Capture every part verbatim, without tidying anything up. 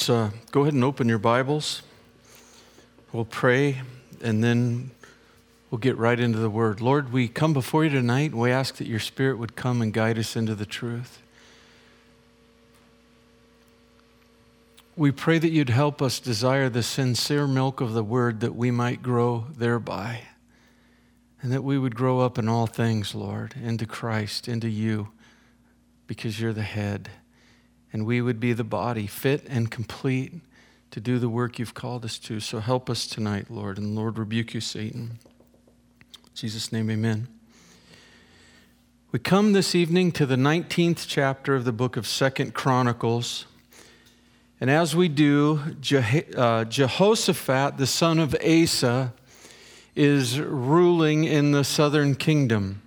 Let's uh, go ahead and open your Bibles. We'll pray, and then we'll get right into the Word. Lord, we come before you tonight, and we ask that your Spirit would come and guide us into the truth. We pray that you'd help us desire the sincere milk of the Word, that we might grow thereby, and that we would grow up in all things, Lord, into Christ, into you, because you're the head. And we would be the body, fit and complete to do the work you've called us to. So help us tonight, Lord. And Lord, rebuke you, Satan. In Jesus' name, amen. We come this evening to the nineteenth chapter of the book of Second Chronicles. And as we do, Je- uh, Jehoshaphat, the son of Asa, is ruling in the southern kingdom.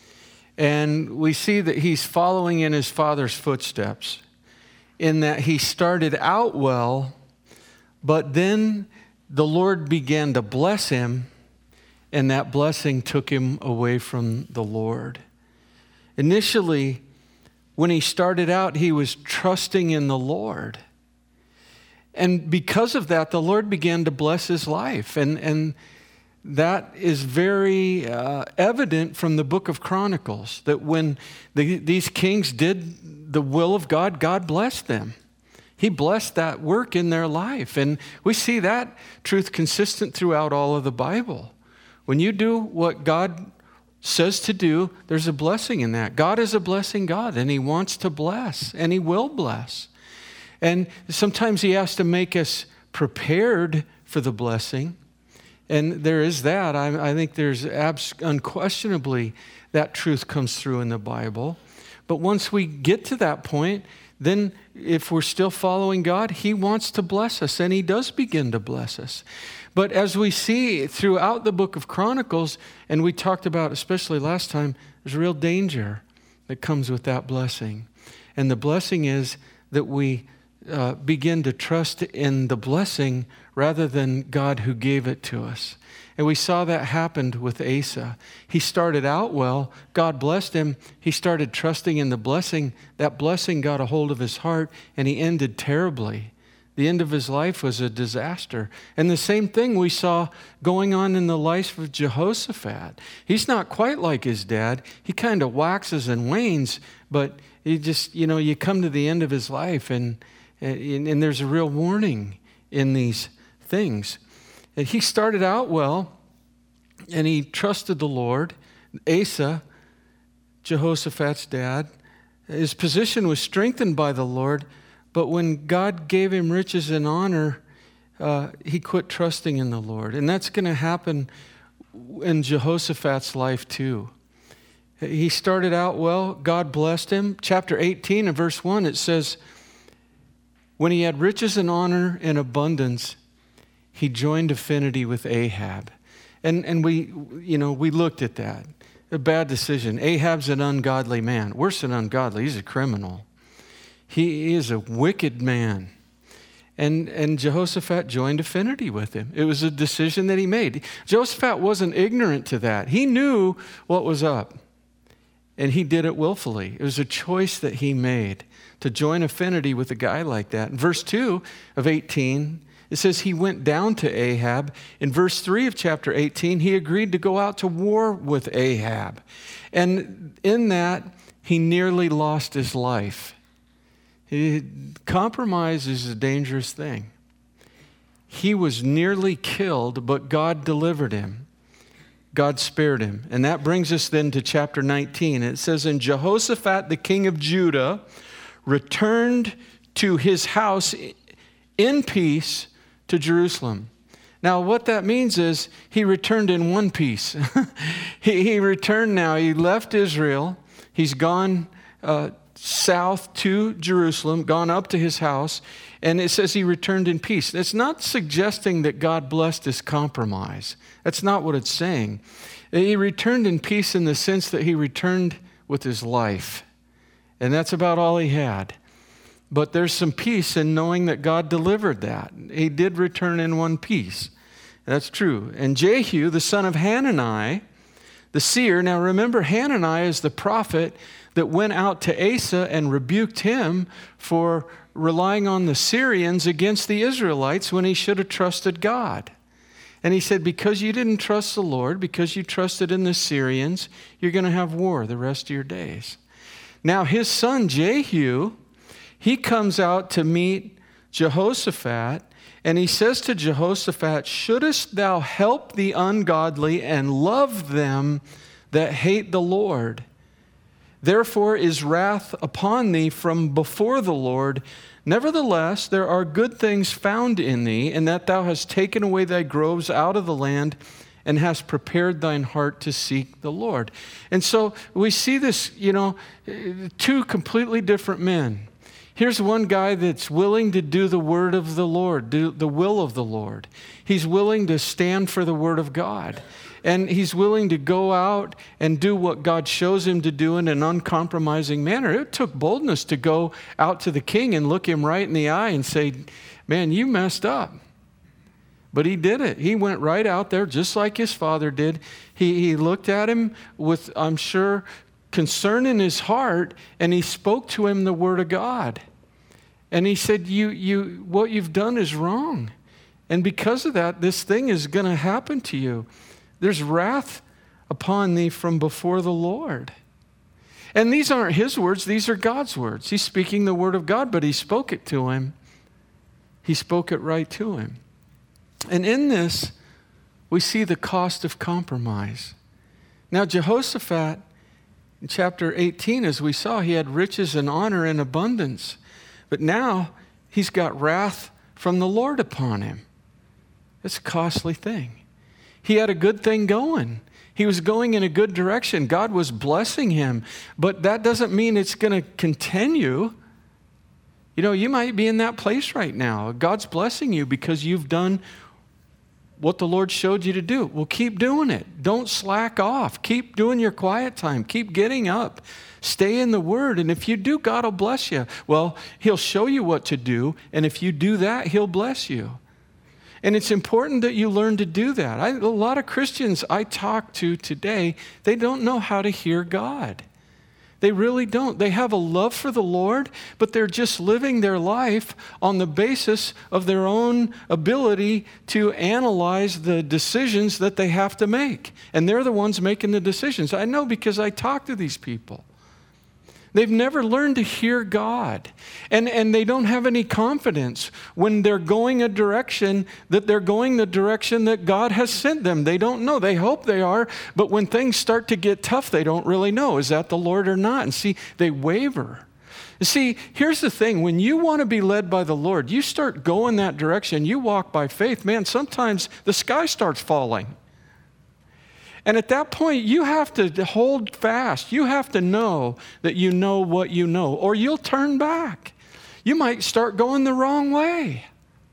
And we see that he's following in his father's footsteps, in that he started out well, but then the Lord began to bless him, and that blessing took him away from the Lord. Initially, when he started out, he was trusting in the Lord. And because of that, the Lord began to bless his life. And, and that is very uh, evident from the book of Chronicles, that when the, these kings did the will of God, God blessed them. He blessed that work in their life. And we see that truth consistent throughout all of the Bible. When you do what God says to do, there's a blessing in that. God is a blessing God, and he wants to bless, and he will bless. And sometimes he has to make us prepared for the blessing. And there is that. I, I think there's abs- unquestionably that truth comes through in the Bible. But once we get to that point, then if we're still following God, he wants to bless us, and he does begin to bless us. But as we see throughout the book of Chronicles, and we talked about especially last time, there's real danger that comes with that blessing. And the blessing is that we uh, begin to trust in the blessing rather than God who gave it to us. And we saw that happened with Asa. He started out well. God blessed him. He started trusting in the blessing. That blessing got a hold of his heart, and he ended terribly. The end of his life was a disaster. And the same thing we saw going on in the life of Jehoshaphat. He's not quite like his dad. He kind of waxes and wanes, but he just, you know, you come to the end of his life, and, and, and there's a real warning in these things. And he started out well, and he trusted the Lord. Asa, Jehoshaphat's dad, his position was strengthened by the Lord, but when God gave him riches and honor, uh, he quit trusting in the Lord. And that's going to happen in Jehoshaphat's life too. He started out well. God blessed him. Chapter eighteen and verse one, it says, when he had riches and honor in abundance, he joined affinity with Ahab. And and we, you know, we looked at that. A bad decision. Ahab's an ungodly man. Worse than ungodly, he's a criminal. He is a wicked man. And, and Jehoshaphat joined affinity with him. It was a decision that he made. Jehoshaphat wasn't ignorant to that. He knew what was up. And he did it willfully. It was a choice that he made to join affinity with a guy like that. In verse two of eighteen, it says he went down to Ahab. In verse three of chapter eighteen, he agreed to go out to war with Ahab. And in that, he nearly lost his life. He, compromise is a dangerous thing. He was nearly killed, but God delivered him. God spared him. And that brings us then to chapter nineteen. It says, and Jehoshaphat, the king of Judah, returned to his house in peace to Jerusalem. Now, what that means is he returned in one piece. he, he returned now. He left Israel. He's gone uh, south to Jerusalem, gone up to his house, and it says he returned in peace. It's not suggesting that God blessed his compromise. That's not what it's saying. He returned in peace in the sense that he returned with his life, and that's about all he had. But there's some peace in knowing that God delivered that. He did return in one piece. That's true. And Jehu, the son of Hanani, the seer, now remember Hanani is the prophet that went out to Asa and rebuked him for relying on the Syrians against the Israelites when he should have trusted God. And he said, because you didn't trust the Lord, because you trusted in the Syrians, you're going to have war the rest of your days. Now his son Jehu, he comes out to meet Jehoshaphat, and he says to Jehoshaphat, shouldest thou help the ungodly and love them that hate the Lord? Therefore is wrath upon thee from before the Lord. Nevertheless, there are good things found in thee, in that thou hast taken away thy groves out of the land, and hast prepared thine heart to seek the Lord. And so we see this, you know, two completely different men. Here's one guy that's willing to do the word of the Lord, do the will of the Lord. He's willing to stand for the word of God. And he's willing to go out and do what God shows him to do in an uncompromising manner. It took boldness to go out to the king and look him right in the eye and say, man, you messed up. But he did it. He went right out there just like his father did. He, he looked at him with, I'm sure, concern in his heart, and he spoke to him the word of God. And he said, you, you, what you've done is wrong. And because of that, this thing is going to happen to you. There's wrath upon thee from before the Lord. And these aren't his words, these are God's words. He's speaking the word of God, but he spoke it to him. He spoke it right to him. And in this, we see the cost of compromise. Now, Jehoshaphat, in chapter eighteen, as we saw, he had riches and honor and abundance. But now, he's got wrath from the Lord upon him. It's a costly thing. He had a good thing going. He was going in a good direction. God was blessing him. But that doesn't mean it's going to continue. You know, you might be in that place right now. God's blessing you because you've done what the Lord showed you to do. Well, keep doing it. Don't slack off. Keep doing your quiet time. Keep getting up. Stay in the Word. And if you do, God will bless you. Well, He'll show you what to do. And if you do that, He'll bless you. And it's important that you learn to do that. I, a lot of Christians I talk to today, they don't know how to hear God. They really don't. They have a love for the Lord, but they're just living their life on the basis of their own ability to analyze the decisions that they have to make. And they're the ones making the decisions. I know because I talk to these people. They've never learned to hear God. And, and they don't have any confidence when they're going a direction that they're going the direction that God has sent them. They don't know. They hope they are. But when things start to get tough, they don't really know. Is that the Lord or not? And see, they waver. You see, here's the thing. When you want to be led by the Lord, you start going that direction. You walk by faith. Man, sometimes the sky starts falling. And at that point, you have to hold fast. You have to know that you know what you know, or you'll turn back. You might start going the wrong way.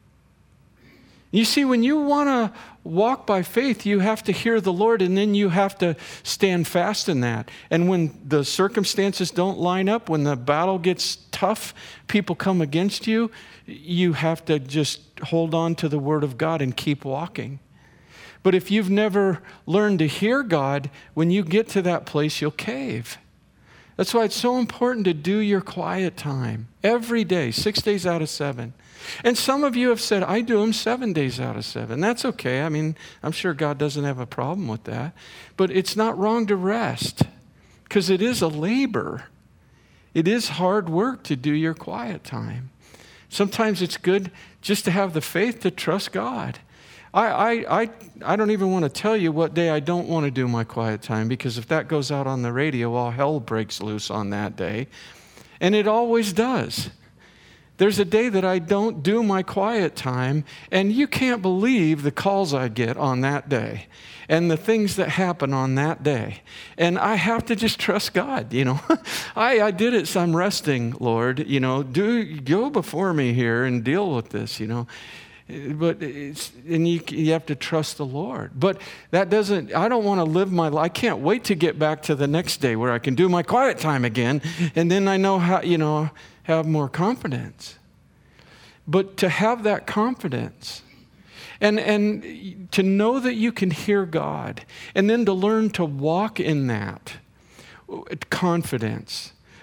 You see, when you want to walk by faith, you have to hear the Lord, and then you have to stand fast in that. And when the circumstances don't line up, when the battle gets tough, people come against you, you have to just hold on to the Word of God and keep walking. But if you've never learned to hear God, when you get to that place, you'll cave. That's why it's so important to do your quiet time every day, six days out of seven. And some of you have said, I do them seven days out of seven. That's okay. I mean, I'm sure God doesn't have a problem with that. But it's not wrong to rest because it is a labor. It is hard work to do your quiet time. Sometimes it's good just to have the faith to trust God. I, I, I, I don't even want to tell you what day I don't want to do my quiet time, because if that goes out on the radio, all hell breaks loose on that day. And it always does. There's a day that I don't do my quiet time, and you can't believe the calls I get on that day and the things that happen on that day. And I have to just trust God, you know. I, I did it, so I'm resting, Lord. You know, do go before me here and deal with this, you know. But it's, and you, you have to trust the Lord. But that doesn't, I don't want to live my life. I can't wait to get back to the next day where I can do my quiet time again. And then I know how, you know, have more confidence. But to have that confidence and, and to know that you can hear God, and then to learn to walk in that confidence,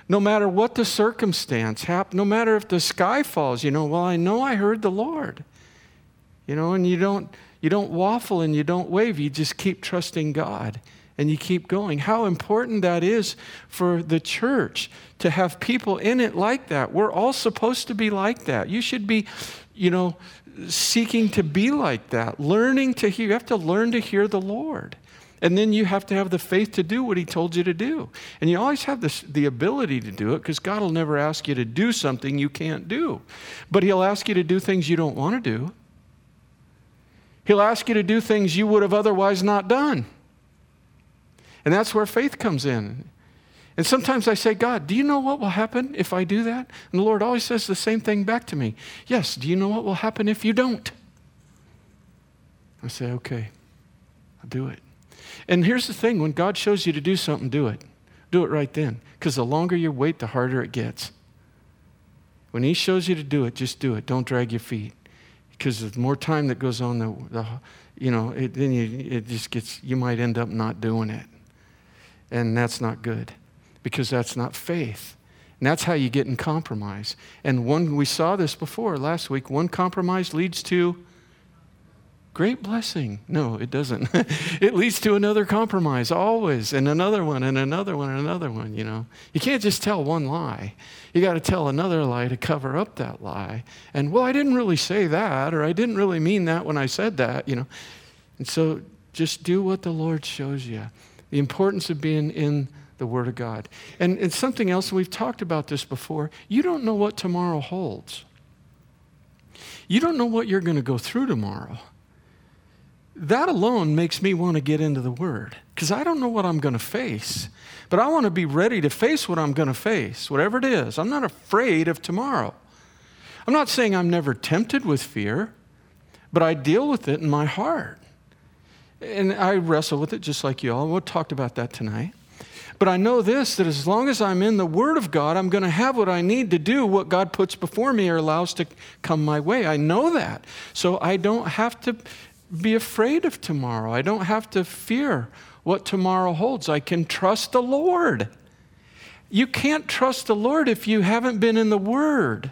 No matter what the circumstance happens, no matter if the sky falls, you know, well, I know I heard the Lord. You know, and you don't you don't waffle and you don't wave. You just keep trusting God and you keep going. How important that is for the church to have people in it like that. We're all supposed to be like that. You should be, you know, seeking to be like that, learning to hear. You have to learn to hear the Lord. And then you have to have the faith to do what he told you to do. And you always have this, the ability to do it, because God will never ask you to do something you can't do. But he'll ask you to do things you don't want to do. He'll ask you to do things you would have otherwise not done. And that's where faith comes in. And sometimes I say, God, do you know what will happen if I do that? And the Lord always says the same thing back to me. Yes, do you know what will happen if you don't? I say, okay, I'll do it. And here's the thing, when God shows you to do something, do it. Do it right then. Because the longer you wait, the harder it gets. When he shows you to do it, just do it. Don't drag your feet. Because the more time that goes on, the, the you know, it, then you, it just gets, you might end up not doing it. And that's not good, because that's not faith. And that's how you get in compromise. And one, we saw this before last week, one compromise leads to great blessing. No, it doesn't. It leads to another compromise, always, and another one, and another one, and another one, you know. You can't just tell one lie. You got to tell another lie to cover up that lie. And, well, I didn't really say that, or I didn't really mean that when I said that, you know. And so just do what the Lord shows you. The importance of being in the Word of God. And, and something else, we've talked about this before, you don't know what tomorrow holds. You don't know what you're going to go through tomorrow. That alone makes me want to get into the Word, because I don't know what I'm going to face, but I want to be ready to face what I'm going to face, whatever it is. I'm not afraid of tomorrow. I'm not saying I'm never tempted with fear, but I deal with it in my heart. And I wrestle with it just like you all. We talked about that tonight. But I know this, that as long as I'm in the Word of God, I'm going to have what I need to do, what God puts before me or allows to come my way. I know that. So I don't have to be afraid of tomorrow. I don't have to fear what tomorrow holds. I can trust the Lord. You can't trust the Lord if you haven't been in the Word.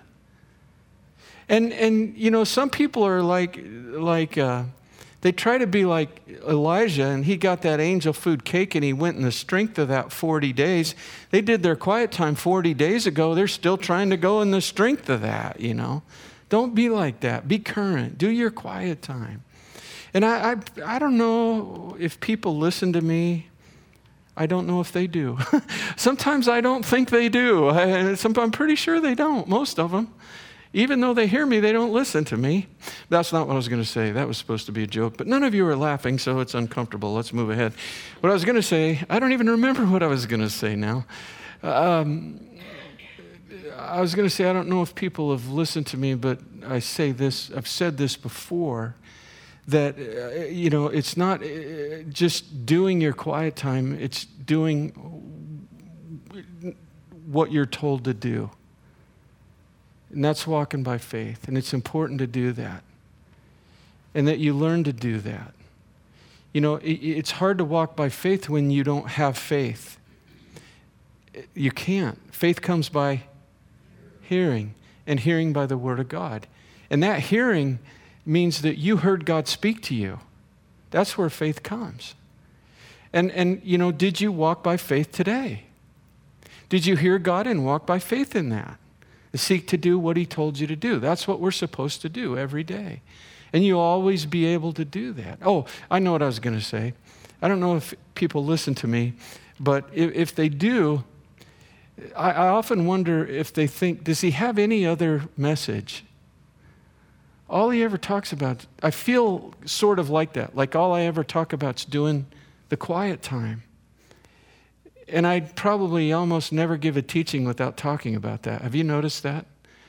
And, and you know, some people are like, like uh, they try to be like Elijah, and he got that angel food cake, and he went in the strength of that forty days. They did their quiet time forty days ago. They're still trying to go in the strength of that, you know. Don't be like that. Be current. Do your quiet time. And I, I, I don't know if people listen to me. I don't know if they do. Sometimes I don't think they do. I, I'm pretty sure they don't, most of them. Even though they hear me, they don't listen to me. That's not what I was going to say. That was supposed to be a joke. But none of you are laughing, so it's uncomfortable. Let's move ahead. What I was going to say, I don't even remember what I was going to say now. Um, I was going to say, I don't know if people have listened to me, but I say this, I've said this before, that, uh, you know, it's not uh, just doing your quiet time, it's doing what you're told to do. And that's walking by faith. And it's important to do that. And that you learn to do that. You know, it, it's hard to walk by faith when you don't have faith. You can't. Faith comes by hearing, and hearing by the Word of God. And that hearing means that you heard God speak to you. That's where faith comes. And, and you know, did you walk by faith today? Did you hear God and walk by faith in that? Seek to do what he told you to do. That's what we're supposed to do every day. And you'll always be able to do that. Oh, I know what I was going to say. I don't know if people listen to me, but if, if they do, I, I often wonder if they think, does he have any other message? All he ever talks about, I feel sort of like that, like all I ever talk about is doing the quiet time. And I'd probably almost never give a teaching without talking about that. Have you noticed that?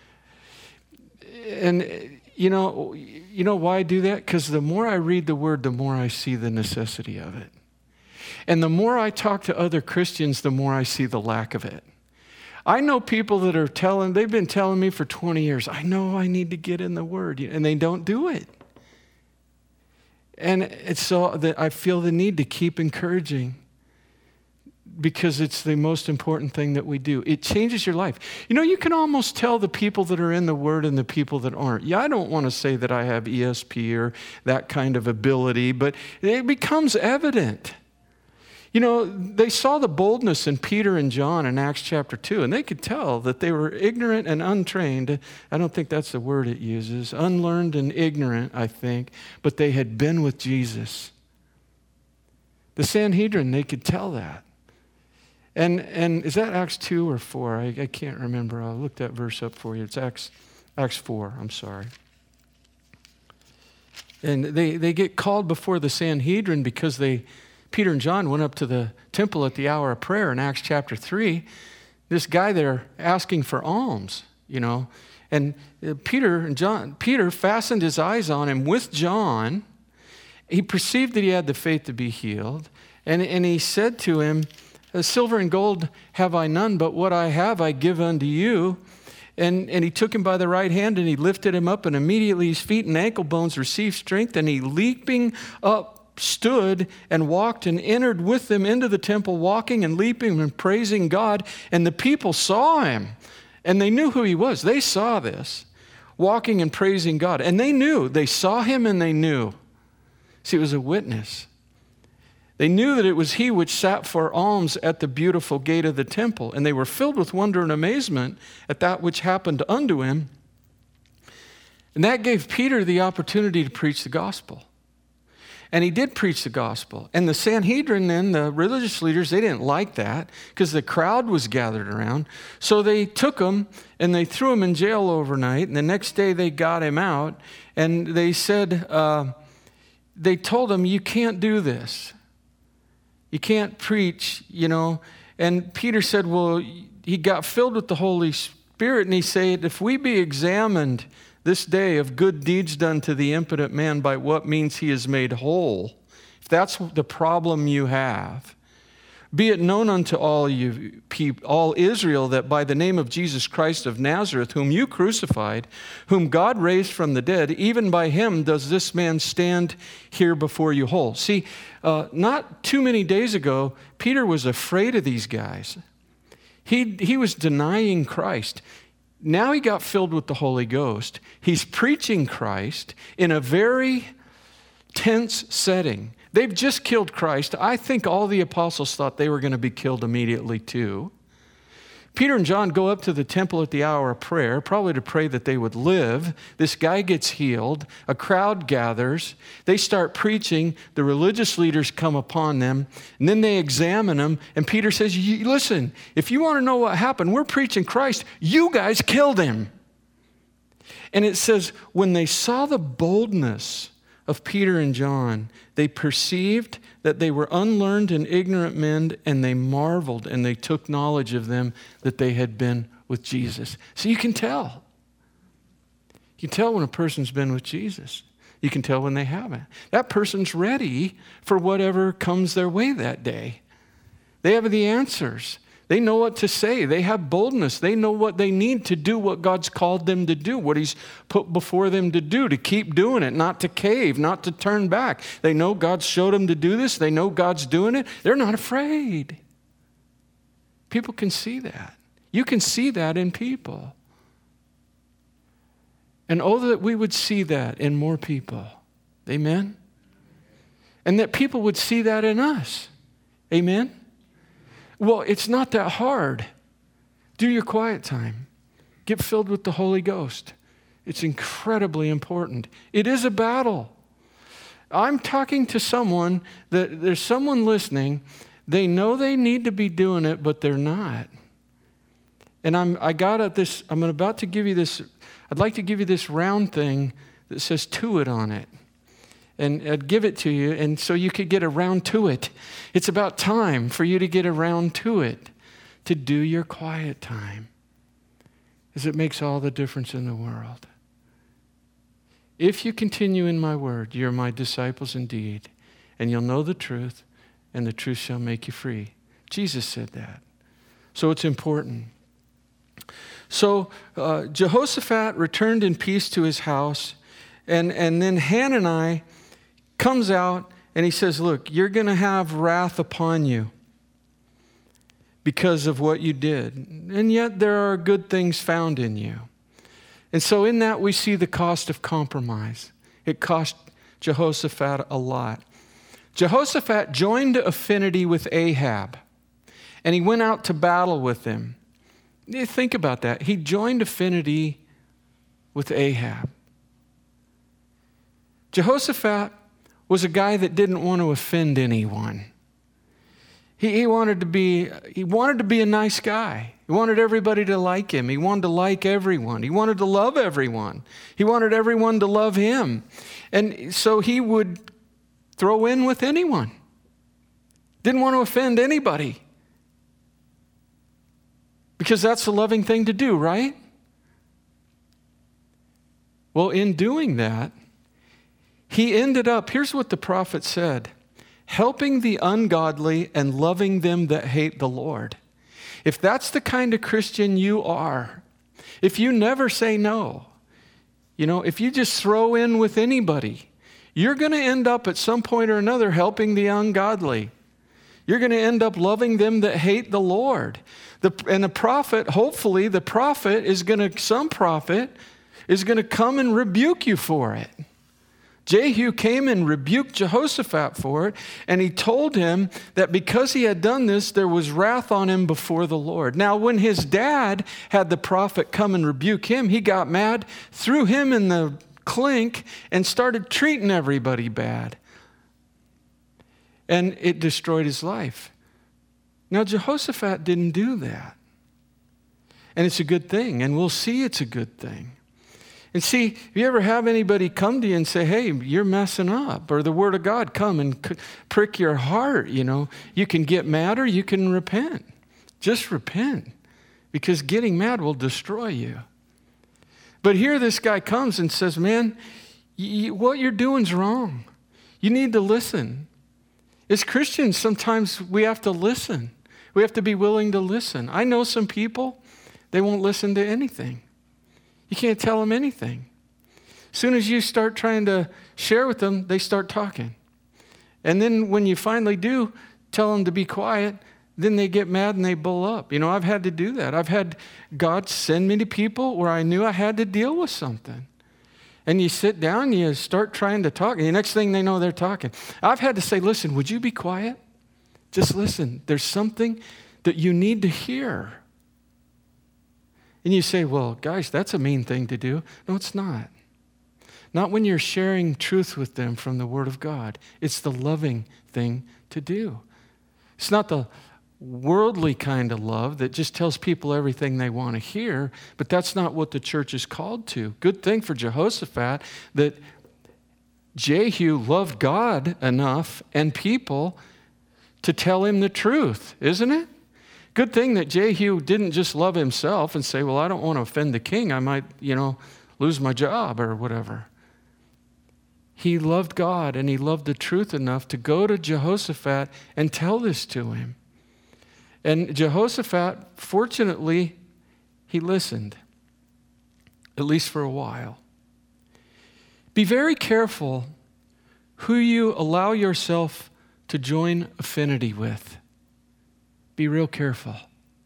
And you know, you know why I do that? Because the more I read the Word, the more I see the necessity of it. And the more I talk to other Christians, the more I see the lack of it. I know people that are telling, they've been telling me for twenty years, I know I need to get in the Word, and they don't do it. And it's so that I feel the need to keep encouraging because it's the most important thing that we do. It changes your life. You know, you can almost tell the people that are in the Word and the people that aren't. Yeah, I don't want to say that I have E S P or that kind of ability, but it becomes evident. You know, they saw the boldness in Peter and John in Acts chapter two, and they could tell that they were ignorant and untrained. I don't think that's the word it uses. Unlearned and ignorant, I think, but they had been with Jesus. The Sanhedrin, they could tell that. And and is that Acts two or four? I, I can't remember. I'll look that verse up for you. It's Acts, Acts four, I'm sorry. And they, they get called before the Sanhedrin because they, Peter and John went up to the temple at the hour of prayer in Acts chapter three. This guy there asking for alms, you know. And Peter and John, Peter fastened his eyes on him with John. He perceived that he had the faith to be healed. And, and he said to him, silver and gold have I none, but what I have I give unto you. And, and he took him by the right hand, and he lifted him up, and immediately his feet and ankle bones received strength, and he leaping up stood and walked and entered with them into the temple, walking and leaping and praising God. And the people saw him, and they knew who he was. They saw this, walking and praising God. And they knew. They saw him and they knew. See, it was a witness. They knew that it was he which sat for alms at the beautiful gate of the temple, and they were filled with wonder and amazement at that which happened unto him. And that gave Peter the opportunity to preach the gospel. And he did preach the gospel. And the Sanhedrin then, the religious leaders, they didn't like that because the crowd was gathered around. So they took him and they threw him in jail overnight. And the next day they got him out. And they said, uh, they told him, you can't do this. You can't preach, you know. And Peter said, well, he got filled with the Holy Spirit. And he said, if we be examined this day of good deeds done to the impotent man by what means he is made whole, if that's the problem you have, be it known unto all you people, all Israel, that by the name of Jesus Christ of Nazareth, whom you crucified, whom God raised from the dead, even by him does this man stand here before you whole. See, uh, not too many days ago, Peter was afraid of these guys. He, he was denying Christ. Now he got filled with the Holy Ghost. He's preaching Christ in a very tense setting. They've just killed Christ. I think all the apostles thought they were going to be killed immediately too. Peter and John go up to the temple at the hour of prayer, probably to pray that they would live. This guy gets healed. A crowd gathers. They start preaching. The religious leaders come upon them, and then they examine them. And Peter says, listen, if you want to know what happened, we're preaching Christ. You guys killed him. And it says, when they saw the boldness of Peter and John, they perceived that they were unlearned and ignorant men, and they marveled, and they took knowledge of them that they had been with Jesus. So you can tell. You can tell when a person's been with Jesus. You can tell when they haven't. That person's ready for whatever comes their way that day. They have the answers. They know what to say. They have boldness. They know what they need to do, what God's called them to do, what he's put before them to do, to keep doing it, not to cave, not to turn back. They know God showed them to do this. They know God's doing it. They're not afraid. People can see that. You can see that in people. And oh, that we would see that in more people. Amen? And that people would see that in us. Amen? Well, it's not that hard. Do your quiet time. Get filled with the Holy Ghost. It's incredibly important. It is a battle. I'm talking to someone that there's someone listening. They know they need to be doing it, but they're not. And I'm I got at this. I'm about to give you this. I'd like to give you this round thing that says "to it" on it. And I'd give it to you, and so you could get around to it. It's about time for you to get around to it, to do your quiet time, because it makes all the difference in the world. If you continue in my word, you're my disciples indeed, and you'll know the truth, and the truth shall make you free. Jesus said that. So it's important. So uh, Jehoshaphat returned in peace to his house, and, and then Hanani comes out and he says, look, you're going to have wrath upon you. because of what you did. And yet there are good things found in you. And so in that we see the cost of compromise. It cost Jehoshaphat a lot. Jehoshaphat joined affinity with Ahab, and he went out to battle with him. You think about that. He joined affinity with Ahab. Jehoshaphat was a guy that didn't want to offend anyone. He, he wanted to be, he wanted to be a nice guy. He wanted everybody to like him. He wanted to like everyone. He wanted to love everyone. He wanted everyone to love him. And so he would throw in with anyone. Didn't want to offend anybody. Because that's the loving thing to do, right? Well, in doing that, he ended up, here's what the prophet said, helping the ungodly and loving them that hate the Lord. If that's the kind of Christian you are, if you never say no, you know, if you just throw in with anybody, you're going to end up at some point or another helping the ungodly. You're going to end up loving them that hate the Lord. The, and a prophet, hopefully the prophet is going to, some prophet is going to come and rebuke you for it. Jehu came and rebuked Jehoshaphat for it, and he told him that because he had done this, there was wrath on him before the Lord. Now, when his dad had the prophet come and rebuke him, he got mad, threw him in the clink, and started treating everybody bad. And it destroyed his life. Now, Jehoshaphat didn't do that. And it's a good thing, and we'll see it's a good thing. And see, if you ever have anybody come to you and say, hey, you're messing up, or the Word of God come and prick your heart, you know, you can get mad or you can repent. Just repent, because getting mad will destroy you. But here this guy comes and says, man, you, what you're doing's wrong. You need to listen. As Christians, sometimes we have to listen. We have to be willing to listen. I know some people, they won't listen to anything. You can't tell them anything. As soon as you start trying to share with them, they start talking. And then when you finally do tell them to be quiet, then they get mad and they bull up. You know, I've had to do that. I've had God send me to people where I knew I had to deal with something. And you sit down and you start trying to talk, and the next thing they know, they're talking. I've had to say, listen, would you be quiet? Just listen. There's something that you need to hear. And you say, well, guys, that's a mean thing to do. No, it's not. Not when you're sharing truth with them from the Word of God. It's the loving thing to do. It's not the worldly kind of love that just tells people everything they want to hear, but that's not what the church is called to. Good thing for Jehoshaphat that Jehu loved God enough and people to tell him the truth, isn't it? Good thing that Jehu didn't just love himself and say, well, I don't want to offend the king. I might, you know, lose my job or whatever. He loved God and he loved the truth enough to go to Jehoshaphat and tell this to him. And Jehoshaphat, fortunately, he listened, at least for a while. Be very careful who you allow yourself to join affinity with. Be real careful.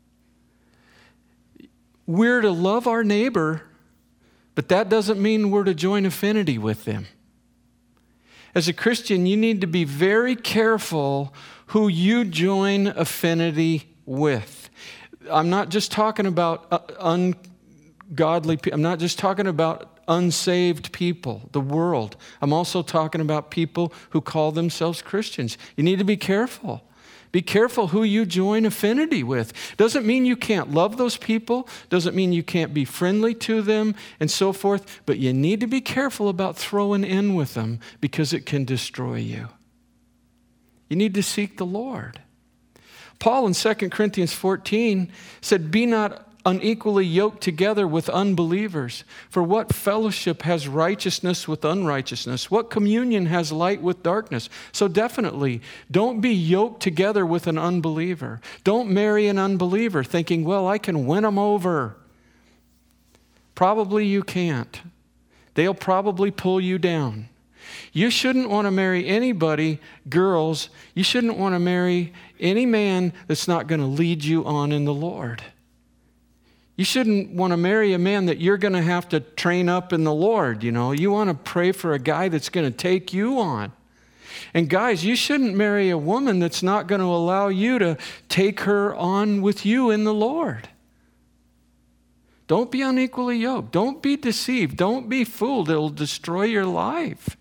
We're to love our neighbor, but that doesn't mean we're to join affinity with them. As a Christian, you need to be very careful who you join affinity with. I'm not just talking about ungodly people. I'm not just talking about unsaved people, the world. I'm also talking about people who call themselves Christians. You need to be careful. Be careful who you join affinity with. Doesn't mean you can't love those people. Doesn't mean you can't be friendly to them and so forth. But you need to be careful about throwing in with them because it can destroy you. You need to seek the Lord. Paul in Second Corinthians fourteen said, be not unequally yoked together with unbelievers. For what fellowship has righteousness with unrighteousness? What communion has light with darkness? So definitely, don't be yoked together with an unbeliever. Don't marry an unbeliever thinking, well, I can win them over. Probably you can't. They'll probably pull you down. You shouldn't want to marry anybody, girls, you shouldn't want to marry any man that's not going to lead you on in the Lord. You shouldn't want to marry a man that you're going to have to train up in the Lord, you know. You want to pray for a guy that's going to take you on. And guys, you shouldn't marry a woman that's not going to allow you to take her on with you in the Lord. Don't be unequally yoked. Don't be deceived. Don't be fooled. It'll destroy your life.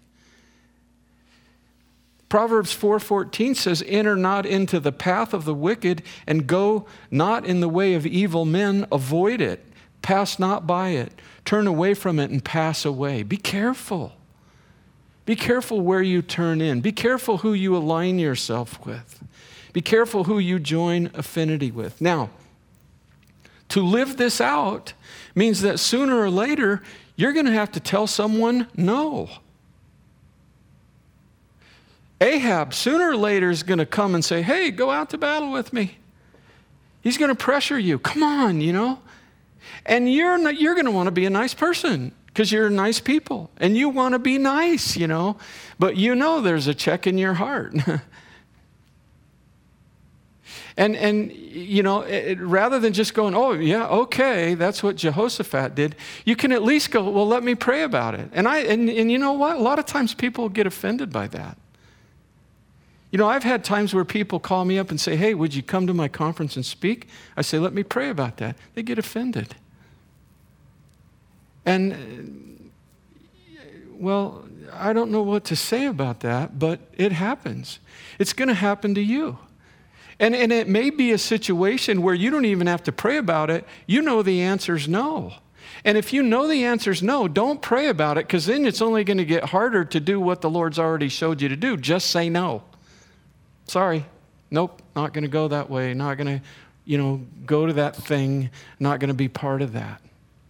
Proverbs four fourteen says, enter not into the path of the wicked and go not in the way of evil men. Avoid it. Pass not by it. Turn away from it and pass away. Be careful. Be careful where you turn in. Be careful who you align yourself with. Be careful who you join affinity with. Now, to live this out means that sooner or later, you're going to have to tell someone no. Ahab, sooner or later, is going to come and say, hey, go out to battle with me. He's going to pressure you. Come on, you know. And you're not, you're going to want to be a nice person because you're nice people. And you want to be nice, you know. But you know there's a check in your heart. and, and you know, it, rather than just going, oh, yeah, okay, that's what Jehoshaphat did, you can at least go, well, let me pray about it. And, I, and, and you know what? A lot of times people get offended by that. You know, I've had times where people call me up and say, hey, would you come to my conference and speak? I say, let me pray about that. They get offended. And, well, I don't know what to say about that, but it happens. It's going to happen to you. And, and it may be a situation where you don't even have to pray about it. You know the answer's no. And if you know the answer's no, don't pray about it, because then it's only going to get harder to do what the Lord's already showed you to do. Just say no. Sorry, nope, not going to go that way, not going to, you know, go to that thing, not going to be part of that.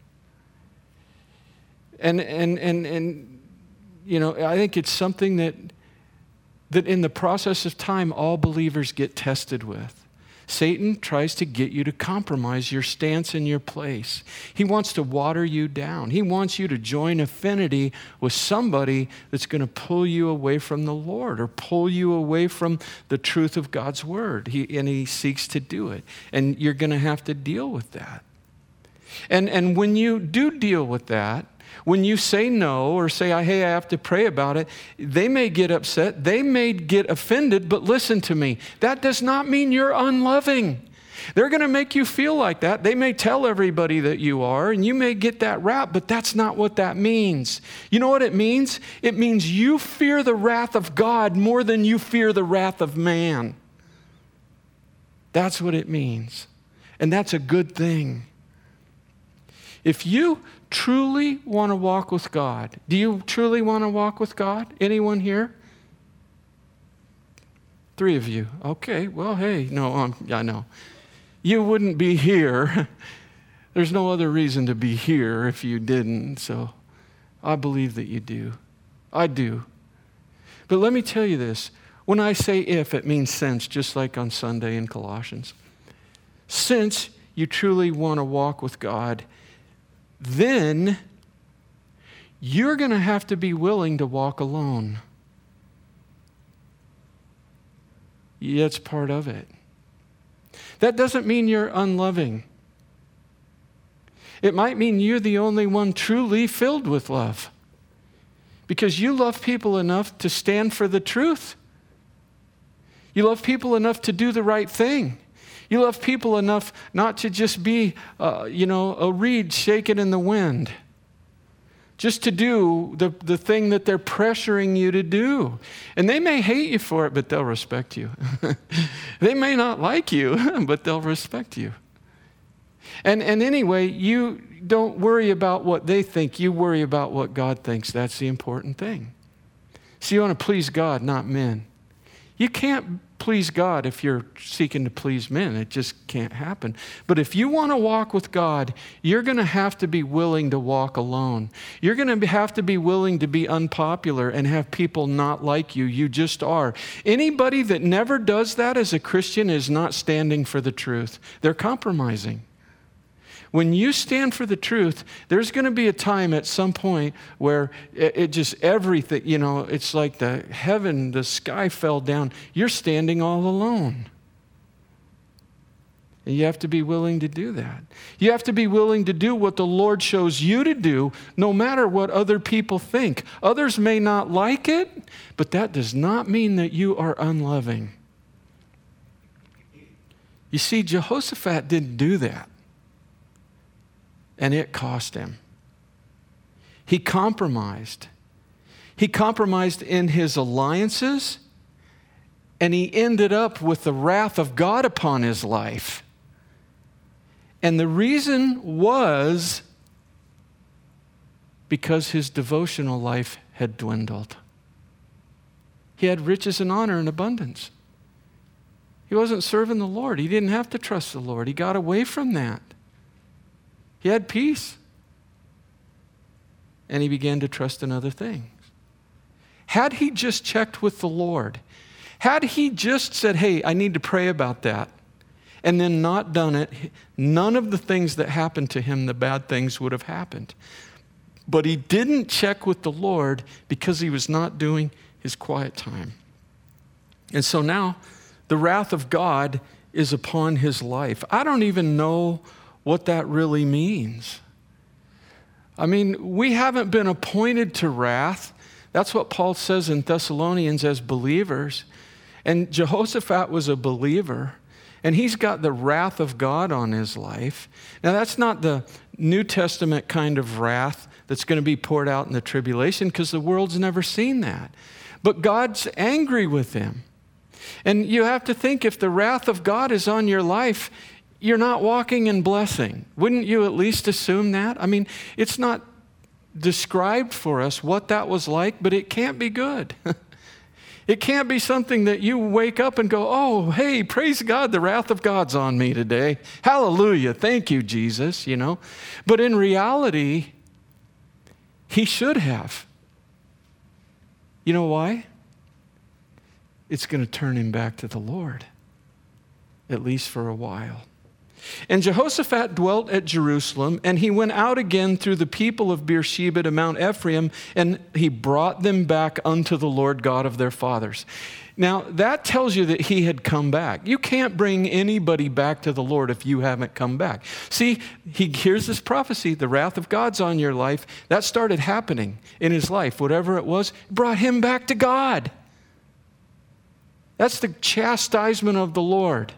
And, and, and, and, you know, I think it's something that, that in the process of time, all believers get tested with. Satan tries to get you to compromise your stance and your place. He wants to water you down. He wants you to join affinity with somebody that's going to pull you away from the Lord or pull you away from the truth of God's word. He, and he seeks to do it. And you're going to have to deal with that. And, and when you do deal with that, when you say no or say, hey, I have to pray about it, they may get upset. They may get offended. But listen to me. That does not mean you're unloving. They're going to make you feel like that. They may tell everybody that you are, and you may get that rap, but that's not what that means. You know what it means? It means you fear the wrath of God more than you fear the wrath of man. That's what it means. And that's a good thing. If you truly want to walk with God, do you truly want to walk with God? Anyone here? Three of you. Okay, well, hey, no, um, I know. You wouldn't be here. There's no other reason to be here if you didn't, so I believe that you do. I do. But let me tell you this. When I say if, it means since, just like on Sunday in Colossians. Since you truly want to walk with God, then you're going to have to be willing to walk alone. Yeah, it's part of it. That doesn't mean you're unloving. It might mean you're the only one truly filled with love, because you love people enough to stand for the truth. You love people enough to do the right thing. You love people enough not to just be, uh, you know, a reed shaken in the wind. Just to do the, the thing that they're pressuring you to do. And they may hate you for it, but they'll respect you. They may not like you, but they'll respect you. And, and anyway, you don't worry about what they think. You worry about what God thinks. That's the important thing. So you want to please God, not men. You can't please God if you're seeking to please men. It just can't happen. But if you want to walk with God, you're going to have to be willing to walk alone. You're going to have to be willing to be unpopular and have people not like you. You just are. Anybody that never does that as a Christian is not standing for the truth. They're compromising. When you stand for the truth, there's going to be a time at some point where it, it just everything, you know, it's like the heaven, the sky fell down. You're standing all alone. And you have to be willing to do that. You have to be willing to do what the Lord shows you to do, no matter what other people think. Others may not like it, but that does not mean that you are unloving. You see, Jehoshaphat didn't do that. And it cost him. He compromised. He compromised in his alliances, and he ended up with the wrath of God upon his life. And the reason was because his devotional life had dwindled. He had riches and honor in abundance. He wasn't serving the Lord. He didn't have to trust the Lord. He got away from that. He had peace. And he began to trust in other things. Had he just checked with the Lord, had he just said, hey, I need to pray about that, and then not done it, none of the things that happened to him, the bad things, would have happened. But he didn't check with the Lord because he was not doing his quiet time. And so now the wrath of God is upon his life. I don't even know what that really means. I mean, we haven't been appointed to wrath. That's what Paul says in Thessalonians as believers. And Jehoshaphat was a believer, and he's got the wrath of God on his life. Now, that's not the New Testament kind of wrath that's going to be poured out in the tribulation, because the world's never seen that. But God's angry with him. And you have to think, if the wrath of God is on your life, you're not walking in blessing. Wouldn't you at least assume that? I mean, it's not described for us what that was like, but it can't be good. It can't be something that you wake up and go, oh, hey, praise God, the wrath of God's on me today. Hallelujah, thank you, Jesus, you know. But in reality, he should have. You know why? It's going to turn him back to the Lord, at least for a while. And Jehoshaphat dwelt at Jerusalem, and he went out again through the people of Beersheba to Mount Ephraim, and he brought them back unto the Lord God of their fathers. Now, that tells you that he had come back. You can't bring anybody back to the Lord if you haven't come back. See, he hears this prophecy, the wrath of God's on your life. That started happening in his life. Whatever it was, it brought him back to God. That's the chastisement of the Lord.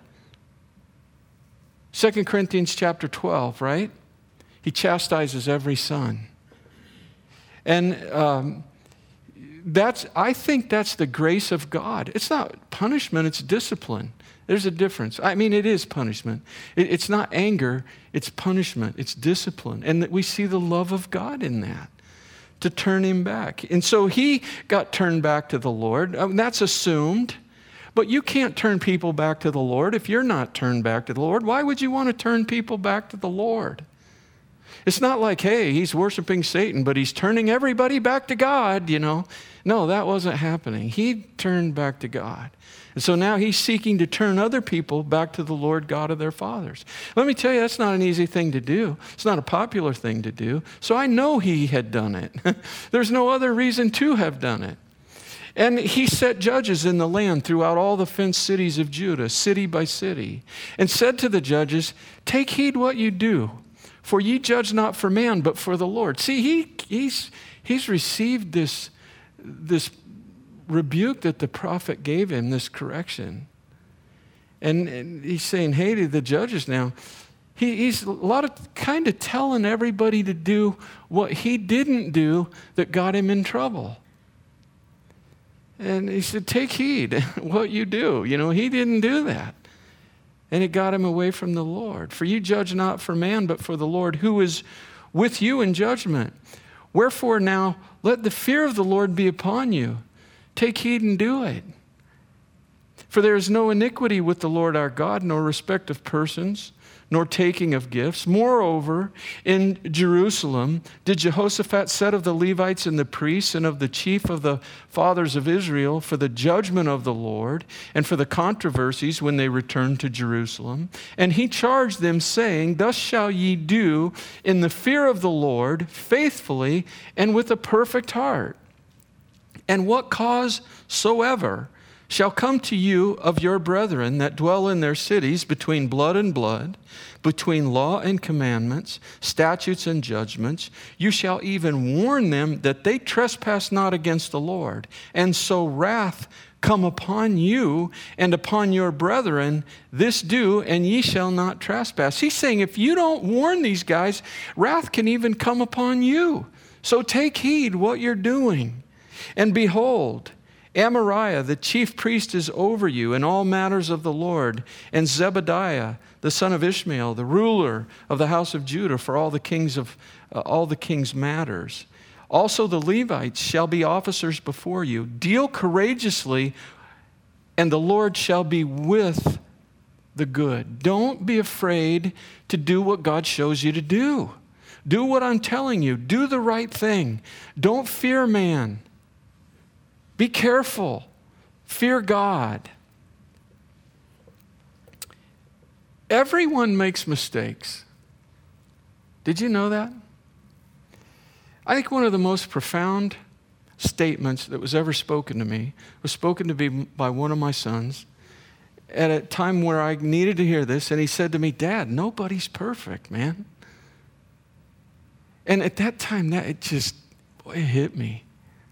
Second Corinthians chapter twelve, right? He chastises every son. And um, that's, I think that's the grace of God. It's not punishment, it's discipline. There's a difference. I mean, it is punishment. It, it's not anger, it's punishment, it's discipline. And that we see the love of God in that, to turn him back. And so he got turned back to the Lord. I mean, that's assumed. But you can't turn people back to the Lord if you're not turned back to the Lord. Why would you want to turn people back to the Lord? It's not like, hey, he's worshiping Satan, but he's turning everybody back to God, you know. No, that wasn't happening. He turned back to God. And so now he's seeking to turn other people back to the Lord God of their fathers. Let me tell you, that's not an easy thing to do. It's not a popular thing to do. So I know he had done it. There's no other reason to have done it. And he set judges in the land throughout all the fenced cities of Judah, city by city, and said to the judges, take heed what you do, for ye judge not for man, but for the Lord. See, he, he's, he's received this, this rebuke that the prophet gave him, this correction. And, and he's saying, hey, to the judges now, he, he's a lot of kind of telling everybody to do what he didn't do that got him in trouble. And he said, take heed what you do. You know, he didn't do that. And it got him away from the Lord. For you judge not for man, but for the Lord, who is with you in judgment. Wherefore now, let the fear of the Lord be upon you. Take heed and do it. For there is no iniquity with the Lord our God, nor respect of persons, nor taking of gifts. Moreover, in Jerusalem did Jehoshaphat set of the Levites and the priests and of the chief of the fathers of Israel for the judgment of the Lord and for the controversies when they returned to Jerusalem. And he charged them, saying, Thus shall ye do in the fear of the Lord, faithfully and with a perfect heart. And what cause soever shall come to you of your brethren that dwell in their cities between blood and blood, between law and commandments, statutes and judgments, you shall even warn them that they trespass not against the Lord. And so wrath come upon you and upon your brethren, this do, and ye shall not trespass. He's saying if you don't warn these guys, wrath can even come upon you. So take heed what you're doing. And behold, Amariah, the chief priest, is over you in all matters of the Lord, and Zebediah, the son of Ishmael, the ruler of the house of Judah, for all the kings of uh, all the king's matters. Also the Levites shall be officers before you. Deal courageously, and the Lord shall be with the good. Don't be afraid to do what God shows you to do. Do what I'm telling you. Do the right thing. Don't fear man. Be careful. Fear God. Everyone makes mistakes. Did you know that? I think one of the most profound statements that was ever spoken to me was spoken to me by one of my sons at a time where I needed to hear this, and he said to me, Dad, nobody's perfect, man. And at that time, that it just, boy, it hit me.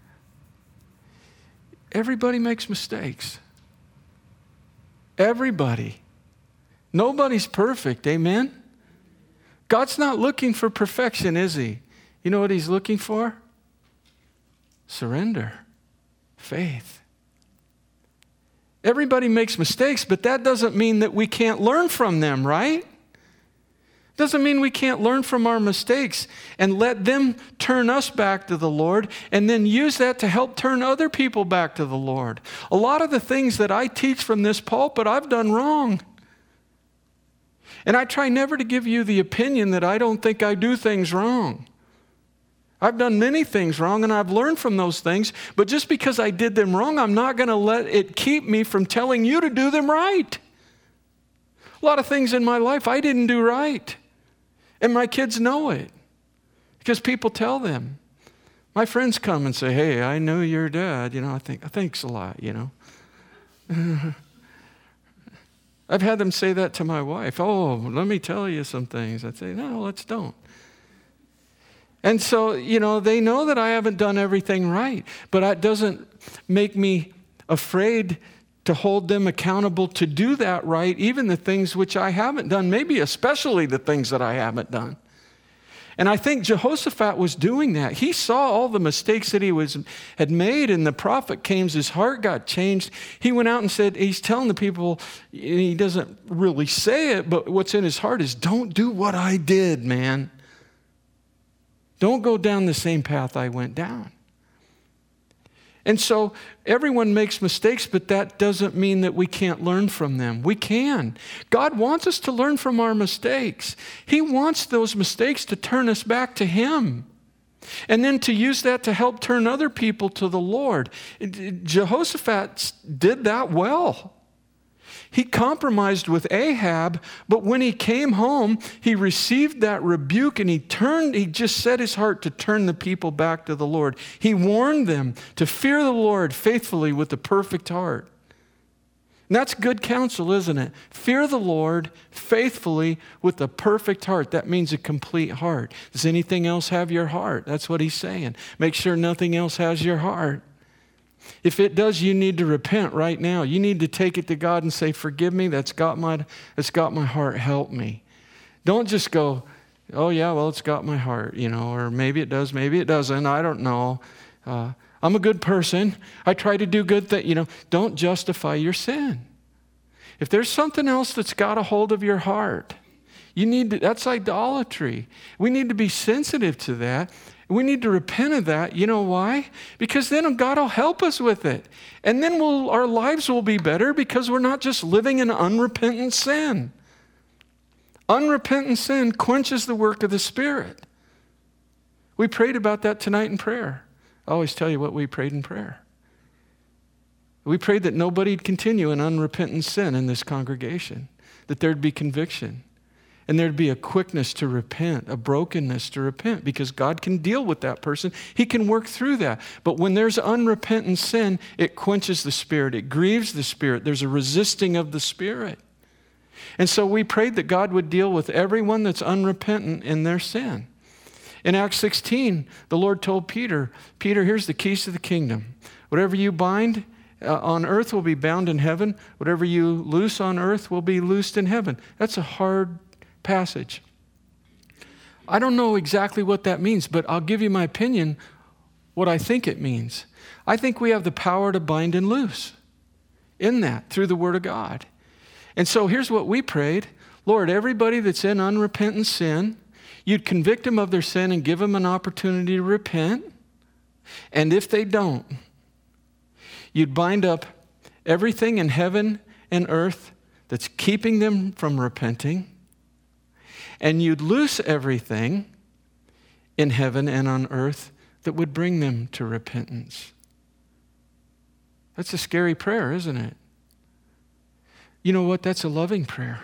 Everybody makes mistakes. Everybody. Nobody's perfect, amen? God's not looking for perfection, is he? You know what he's looking for? Surrender. Faith. Everybody makes mistakes, but that doesn't mean that we can't learn from them, right? Doesn't mean we can't learn from our mistakes and let them turn us back to the Lord and then use that to help turn other people back to the Lord. A lot of the things that I teach from this pulpit, I've done wrong. And I try never to give you the opinion that I don't think I do things wrong. I've done many things wrong and I've learned from those things, but just because I did them wrong, I'm not going to let it keep me from telling you to do them right. A lot of things in my life I didn't do right. And my kids know it because people tell them. My friends come and say, hey, I know your dad. You know, I think, thanks a lot, you know. I've had them say that to my wife. Oh, let me tell you some things. I'd say, no, let's don't. And so, you know, they know that I haven't done everything right, but it doesn't make me afraid to hold them accountable to do that right, even the things which I haven't done, maybe especially the things that I haven't done. And I think Jehoshaphat was doing that. He saw all the mistakes that he was had made, and the prophet came, his heart got changed. He went out and said, he's telling the people, he doesn't really say it, but what's in his heart is, don't do what I did, man. Don't go down the same path I went down. And so everyone makes mistakes, but that doesn't mean that we can't learn from them. We can. God wants us to learn from our mistakes. He wants those mistakes to turn us back to Him. And then to use that to help turn other people to the Lord. Jehoshaphat did that well. He compromised with Ahab, but when he came home, he received that rebuke and he turned, he just set his heart to turn the people back to the Lord. He warned them to fear the Lord faithfully with a perfect heart. And that's good counsel, isn't it? Fear the Lord faithfully with a perfect heart. That means a complete heart. Does anything else have your heart? That's what he's saying. Make sure nothing else has your heart. If it does, you need to repent right now. You need to take it to God and say, forgive me, that's got my, that's got my heart, help me. Don't just go, oh yeah, well, it's got my heart, you know, or maybe it does, maybe it doesn't, I don't know. Uh, I'm a good person. I try to do good things, you know. Don't justify your sin. If there's something else that's got a hold of your heart, you need to, that's idolatry. We need to be sensitive to that. We need to repent of that. You know why? Because then God will help us with it. And then we'll, our lives will be better because we're not just living in unrepentant sin. Unrepentant sin quenches the work of the Spirit. We prayed about that tonight in prayer. I always tell you what we prayed in prayer. We prayed that nobody'd continue in unrepentant sin in this congregation, that there'd be conviction, and there'd be a quickness to repent, a brokenness to repent, because God can deal with that person. He can work through that. But when there's unrepentant sin, it quenches the Spirit. It grieves the Spirit. There's a resisting of the Spirit. And so we prayed that God would deal with everyone that's unrepentant in their sin. In Acts sixteen, the Lord told Peter, Peter, here's the keys to the kingdom. Whatever you bind uh, on earth will be bound in heaven. Whatever you loose on earth will be loosed in heaven. That's a hard passage. I don't know exactly what that means, but I'll give you my opinion, what I think it means. I think we have the power to bind and loose in that through the Word of God. And so here's what we prayed. Lord, everybody that's in unrepentant sin, you'd convict them of their sin and give them an opportunity to repent. And if they don't, you'd bind up everything in heaven and earth that's keeping them from repenting. And you'd loose everything in heaven and on earth that would bring them to repentance. That's a scary prayer, isn't it? You know what? That's a loving prayer.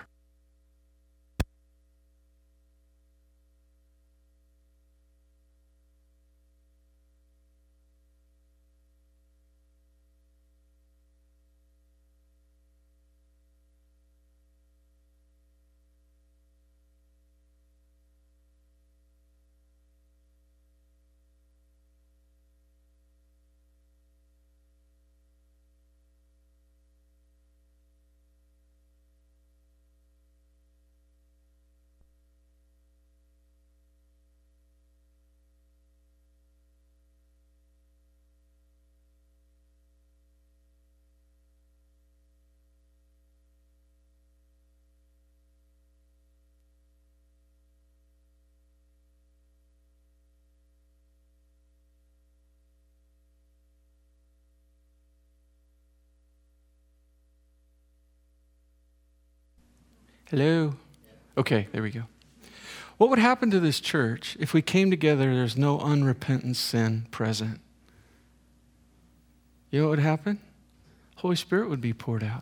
Hello? Okay, there we go. What would happen to this church if we came together and there's no unrepentant sin present? You know what would happen? Holy Spirit would be poured out.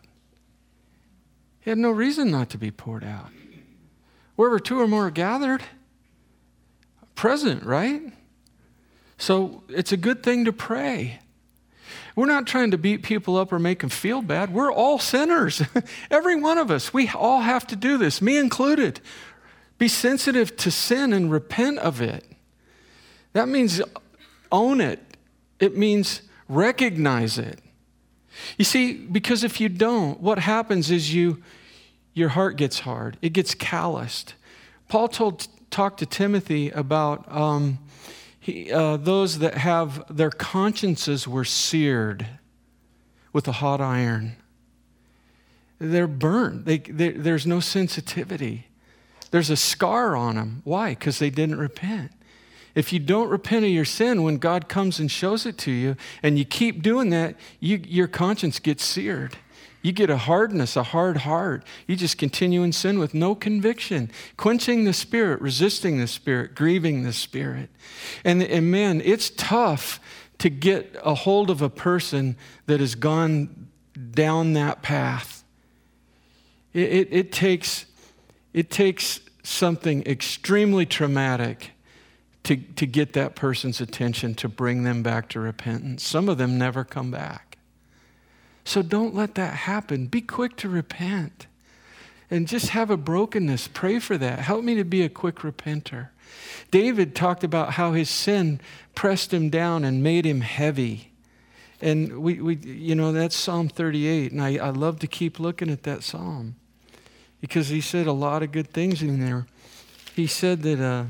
He had no reason not to be poured out. Wherever two or more are gathered, present, right? So it's a good thing to pray. We're not trying to beat people up or make them feel bad. We're all sinners. Every one of us. We all have to do this, me included. Be sensitive to sin and repent of it. That means own it. It means recognize it. You see, because if you don't, what happens is you, your heart gets hard. It gets calloused. Paul told, talked to Timothy about um, He, uh, those that have their consciences were seared with a hot iron. They're burned. They, they, there's no sensitivity. There's a scar on them. Why? Because they didn't repent. If you don't repent of your sin, when God comes and shows it to you, and you keep doing that, you, your conscience gets seared. You get a hardness, a hard heart. You just continue in sin with no conviction, quenching the Spirit, resisting the Spirit, grieving the Spirit. And, and man, it's tough to get a hold of a person that has gone down that path. It, it, it takes, it takes something extremely traumatic to, to get that person's attention, to bring them back to repentance. Some of them never come back. So don't let that happen. Be quick to repent. And just have a brokenness. Pray for that. Help me to be a quick repenter. David talked about how his sin pressed him down and made him heavy. And we, we you know, that's Psalm thirty-eight. And I, I love to keep looking at that psalm because he said a lot of good things in there. He said that uh,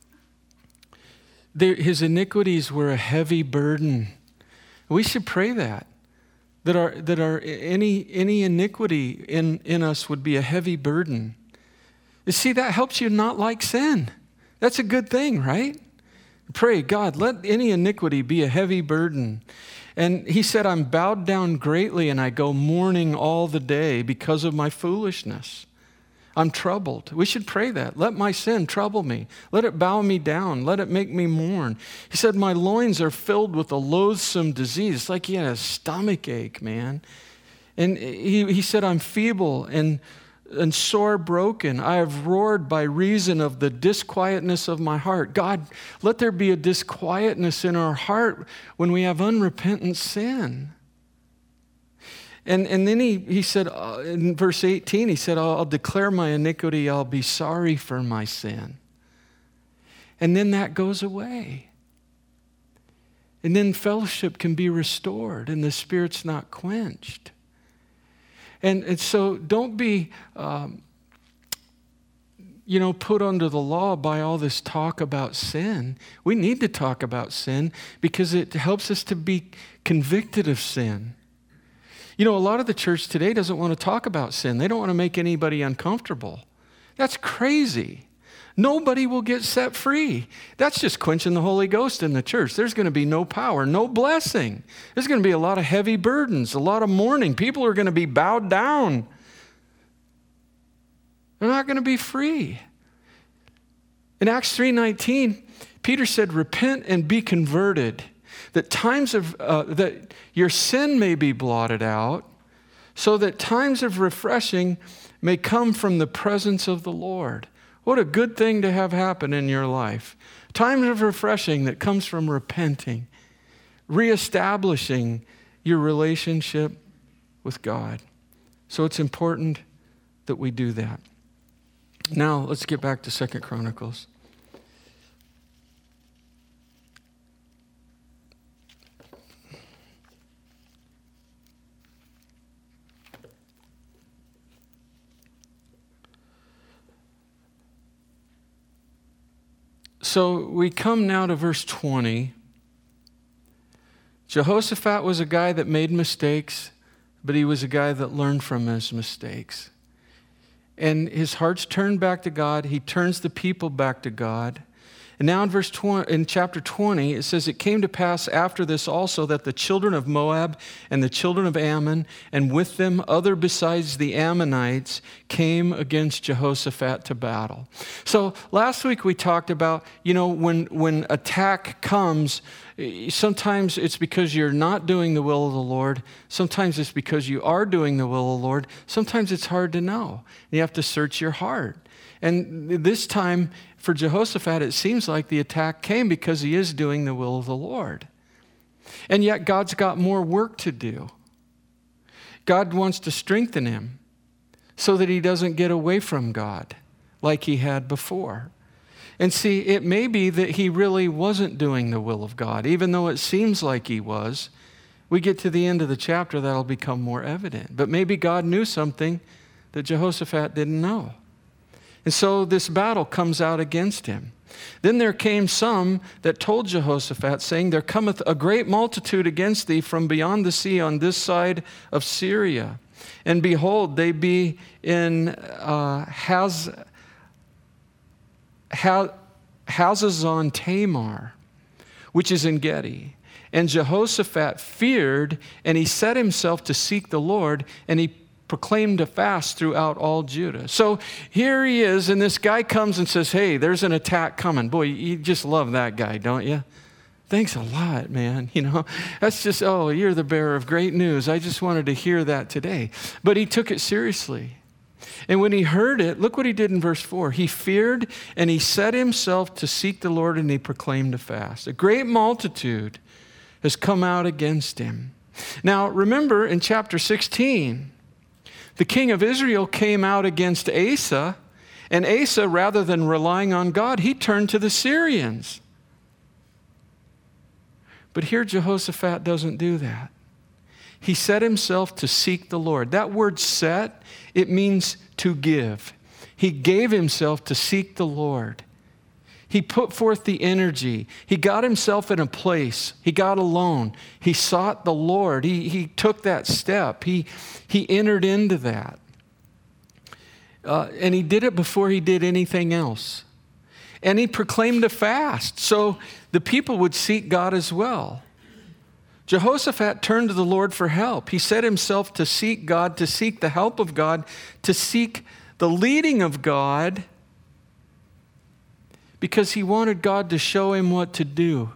there, his iniquities were a heavy burden. We should pray that. That our that our any any iniquity in, in us would be a heavy burden. You see, that helps you not like sin. That's a good thing, right? Pray, God, let any iniquity be a heavy burden. And he said, I'm bowed down greatly and I go mourning all the day because of my foolishness. I'm troubled. We should pray that. Let my sin trouble me. Let it bow me down. Let it make me mourn. He said, my loins are filled with a loathsome disease. It's like he had a stomach ache, man. And he, he said, I'm feeble and, and sore broken. I have roared by reason of the disquietness of my heart. God, let there be a disquietness in our heart when we have unrepentant sin. And, and then he, he said, uh, in verse eighteen, he said, I'll, I'll declare my iniquity. I'll be sorry for my sin. And then that goes away. And then fellowship can be restored and the Spirit's not quenched. And, and so don't be, um, you know, put under the law by all this talk about sin. We need to talk about sin because it helps us to be convicted of sin. You know, a lot of the church today doesn't want to talk about sin. They don't want to make anybody uncomfortable. That's crazy. Nobody will get set free. That's just quenching the Holy Ghost in the church. There's going to be no power, no blessing. There's going to be a lot of heavy burdens, a lot of mourning. People are going to be bowed down. They're not going to be free. In Acts three nineteen, Peter said, repent and be converted, that times of uh, that your sin may be blotted out, so that times of refreshing may come from the presence of the Lord. What a good thing to have happen in your life. Times of refreshing that comes from repenting, reestablishing your relationship with God. So it's important that we do that. Now, let's get back to Second Chronicles. So we come now to verse twenty. Jehoshaphat was a guy that made mistakes, but he was a guy that learned from his mistakes. And his heart's turned back to God. He turns the people back to God. And now in verse twenty, in chapter twenty, it says, it came to pass after this also that the children of Moab and the children of Ammon, and with them other besides the Ammonites, came against Jehoshaphat to battle. So last week we talked about, you know, when, when attack comes, sometimes it's because you're not doing the will of the Lord. Sometimes it's because you are doing the will of the Lord. Sometimes it's hard to know. You have to search your heart. And this time, for Jehoshaphat, it seems like the attack came because he is doing the will of the Lord. And yet God's got more work to do. God wants to strengthen him so that he doesn't get away from God like he had before. And see, it may be that he really wasn't doing the will of God, even though it seems like he was. We get to the end of the chapter, that'll become more evident. But maybe God knew something that Jehoshaphat didn't know. And so this battle comes out against him. Then there came some that told Jehoshaphat, saying, there cometh a great multitude against thee from beyond the sea on this side of Syria. And behold, they be in uh, Haz, Haz, Hazazon Tamar, which is in Gedi. And Jehoshaphat feared, and he set himself to seek the Lord, and he proclaimed a fast throughout all Judah. So here he is, and this guy comes and says, hey, there's an attack coming. Boy, you just love that guy, don't you? Thanks a lot, man. You know, that's just, oh, you're the bearer of great news. I just wanted to hear that today. But he took it seriously. And when he heard it, look what he did in verse four. He feared, and he set himself to seek the Lord, and he proclaimed a fast. A great multitude has come out against him. Now, remember in chapter sixteen, the king of Israel came out against Asa, and Asa, rather than relying on God, he turned to the Syrians. But here Jehoshaphat doesn't do that. He set himself to seek the Lord. That word set, it means to give. He gave himself to seek the Lord. He put forth the energy. He got himself in a place. He got alone. He sought the Lord. He, he took that step. He, he entered into that. Uh, and he did it before he did anything else. And he proclaimed a fast so the people would seek God as well. Jehoshaphat turned to the Lord for help. He set himself to seek God, to seek the help of God, to seek the leading of God, because he wanted God to show him what to do.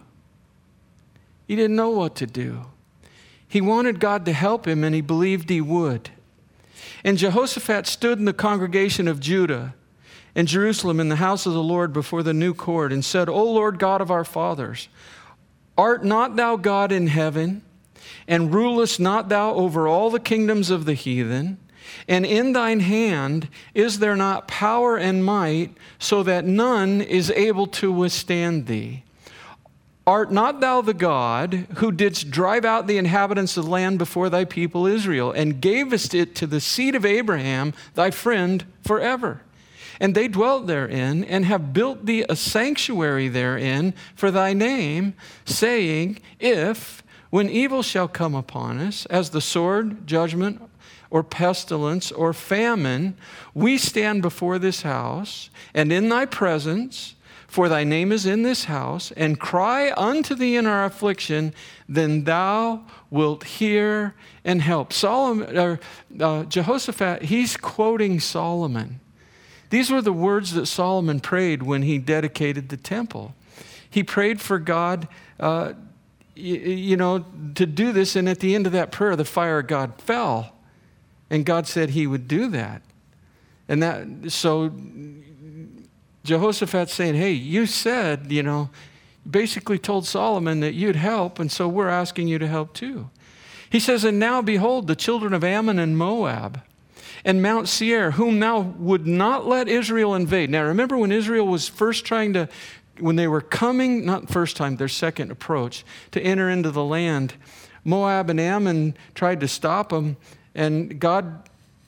He didn't know what to do. He wanted God to help him, and he believed he would. And Jehoshaphat stood in the congregation of Judah in Jerusalem in the house of the Lord before the new court and said, O Lord God of our fathers, art not thou God in heaven, and rulest not thou over all the kingdoms of the heathen? And in thine hand is there not power and might, so that none is able to withstand thee? Art not thou the God who didst drive out the inhabitants of the land before thy people Israel, and gavest it to the seed of Abraham, thy friend, forever? And they dwelt therein, and have built thee a sanctuary therein for thy name, saying, If, when evil shall come upon us, as the sword, judgment, or pestilence, or famine, we stand before this house, and in thy presence, for thy name is in this house, and cry unto thee in our affliction, then thou wilt hear and help. Solomon, or, uh, Jehoshaphat, he's quoting Solomon. These were the words that Solomon prayed when he dedicated the temple. He prayed for God, uh, you, you know, to do this, and at the end of that prayer, the fire of God fell. And God said he would do that. And that, so Jehoshaphat's saying, hey, you said, you know, basically told Solomon that you'd help, and so we're asking you to help too. He says, and now behold, the children of Ammon and Moab and Mount Seir, whom thou would not let Israel invade. Now remember when Israel was first trying to, when they were coming, not first time, their second approach, to enter into the land, Moab and Ammon tried to stop them. And God,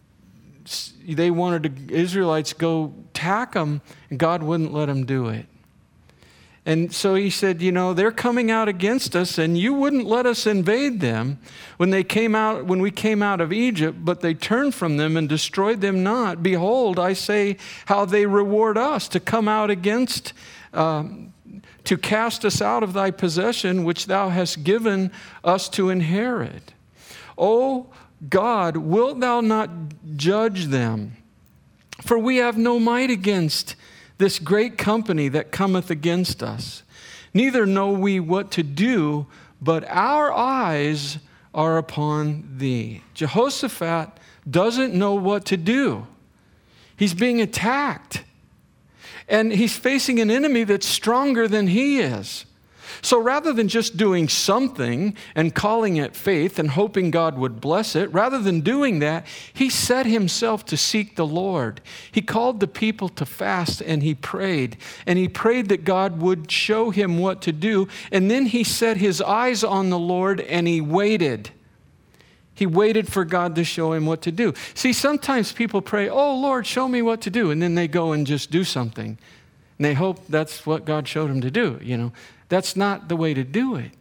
they wanted the Israelites go attack them, and God wouldn't let them do it. And so he said, you know, they're coming out against us, and you wouldn't let us invade them when they came out, when we came out of Egypt, but they turned from them and destroyed them not. Behold, I say how they reward us to come out against, um, to cast us out of thy possession, which thou hast given us to inherit. O God, wilt thou not judge them? For we have no might against this great company that cometh against us. Neither know we what to do, but our eyes are upon thee. Jehoshaphat doesn't know what to do. He's being attacked. And he's facing an enemy that's stronger than he is. So rather than just doing something and calling it faith and hoping God would bless it, rather than doing that, he set himself to seek the Lord. He called the people to fast, and he prayed. And he prayed that God would show him what to do. And then he set his eyes on the Lord, and he waited. He waited for God to show him what to do. See, sometimes people pray, oh, Lord, show me what to do. And then they go and just do something. And they hope that's what God showed them to do, you know. That's not the way to do it.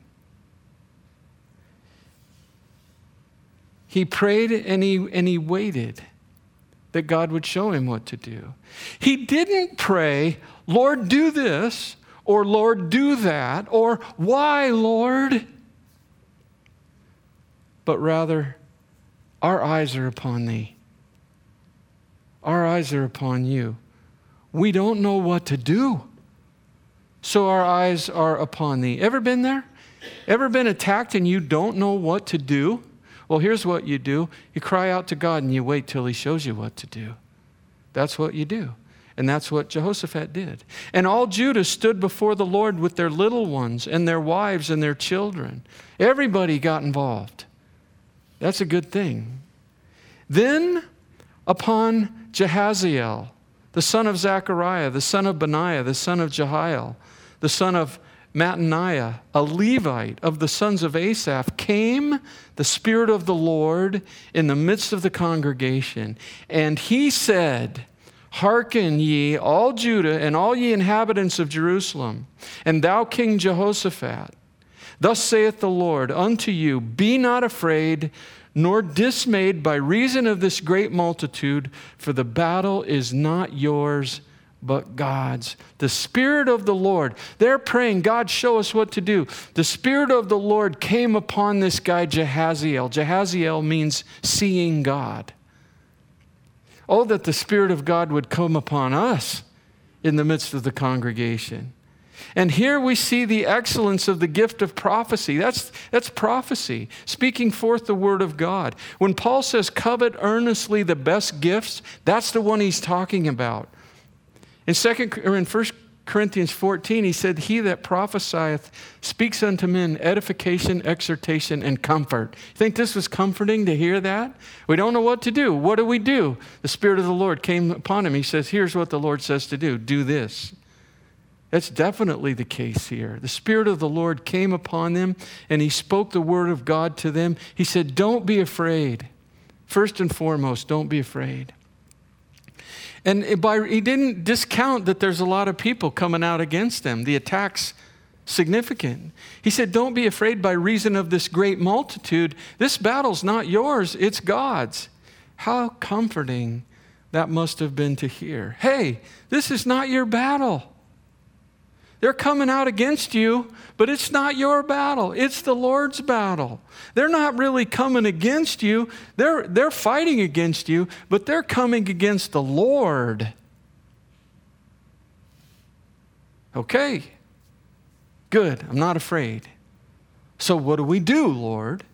He prayed and he, and he waited that God would show him what to do. He didn't pray, Lord, do this, or Lord, do that, or why, Lord? But rather, our eyes are upon thee. Our eyes are upon you. We don't know what to do. So our eyes are upon thee. Ever been there? Ever been attacked and you don't know what to do? Well, here's what you do. You cry out to God and you wait till he shows you what to do. That's what you do. And that's what Jehoshaphat did. And all Judah stood before the Lord with their little ones and their wives and their children. Everybody got involved. That's a good thing. Then upon Jehaziel, the son of Zechariah, the son of Benaiah, the son of Jehiel, the son of Mattaniah, a Levite of the sons of Asaph, came the Spirit of the Lord in the midst of the congregation. And he said, hearken ye, all Judah, and all ye inhabitants of Jerusalem, and thou King Jehoshaphat. Thus saith the Lord unto you, be not afraid, nor dismayed by reason of this great multitude, for the battle is not yours, but God's. The Spirit of the Lord, they're praying, God, show us what to do. The Spirit of the Lord came upon this guy, Jehaziel. Jehaziel means seeing God. Oh, that the Spirit of God would come upon us in the midst of the congregation. And here we see the excellence of the gift of prophecy. That's, that's prophecy, speaking forth the word of God. When Paul says, covet earnestly the best gifts, that's the one he's talking about. In second or in First Corinthians fourteen, he said, he that prophesieth speaks unto men edification, exhortation, and comfort. You think this was comforting to hear that? We don't know what to do. What do we do? The Spirit of the Lord came upon him. He says, here's what the Lord says to do. Do this. That's definitely the case here. The Spirit of the Lord came upon them, and he spoke the word of God to them. He said, don't be afraid. First and foremost, don't be afraid. And by, he didn't discount that there's a lot of people coming out against them. The attack's significant. He said, don't be afraid by reason of this great multitude. This battle's not yours, it's God's. How comforting that must have been to hear. Hey, this is not your battle. They're coming out against you, but it's not your battle. It's the Lord's battle. They're not really coming against you. They're, they're fighting against you, but they're coming against the Lord. Okay, good. I'm not afraid. So what do we do, Lord?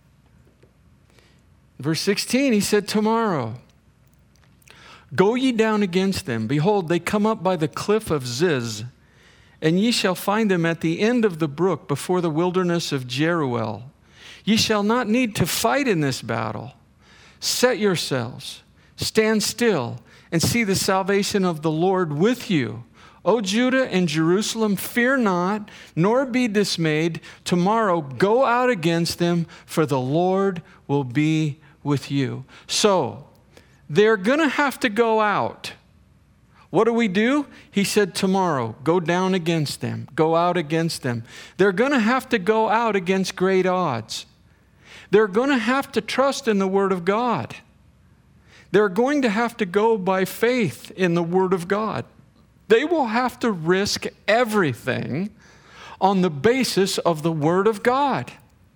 Verse sixteen, he said, tomorrow, go ye down against them. Behold, they come up by the cliff of Ziz, and ye shall find them at the end of the brook before the wilderness of Jeruel. Ye shall not need to fight in this battle. Set yourselves, stand still, and see the salvation of the Lord with you. O Judah and Jerusalem, fear not, nor be dismayed. Tomorrow go out against them, for the Lord will be with you. So, they're going to have to go out. What do we do? He said, tomorrow, go down against them. Go out against them. They're going to have to go out against great odds. They're going to have to trust in the Word of God. They're going to have to go by faith in the Word of God. They will have to risk everything on the basis of the Word of God.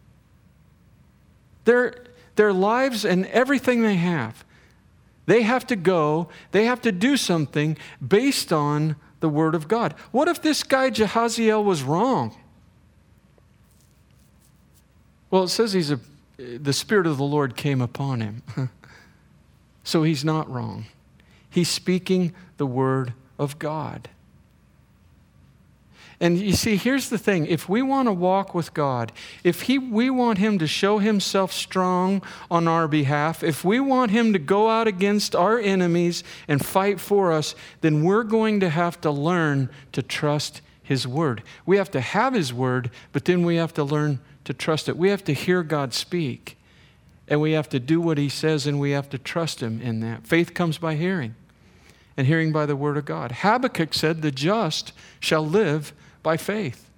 Their, their lives and everything they have. They have to go, they have to do something based on the Word of God. What if this guy Jehaziel was wrong? Well, it says he's a, the Spirit of the Lord came upon him. So he's not wrong. He's speaking the Word of God. And you see, here's the thing. If we want to walk with God, if he, we want him to show himself strong on our behalf, if we want him to go out against our enemies and fight for us, then we're going to have to learn to trust his word. We have to have his word, but then we have to learn to trust it. We have to hear God speak, and we have to do what he says, and we have to trust him in that. Faith comes by hearing, and hearing by the word of God. Habakkuk said, the just shall live by faith.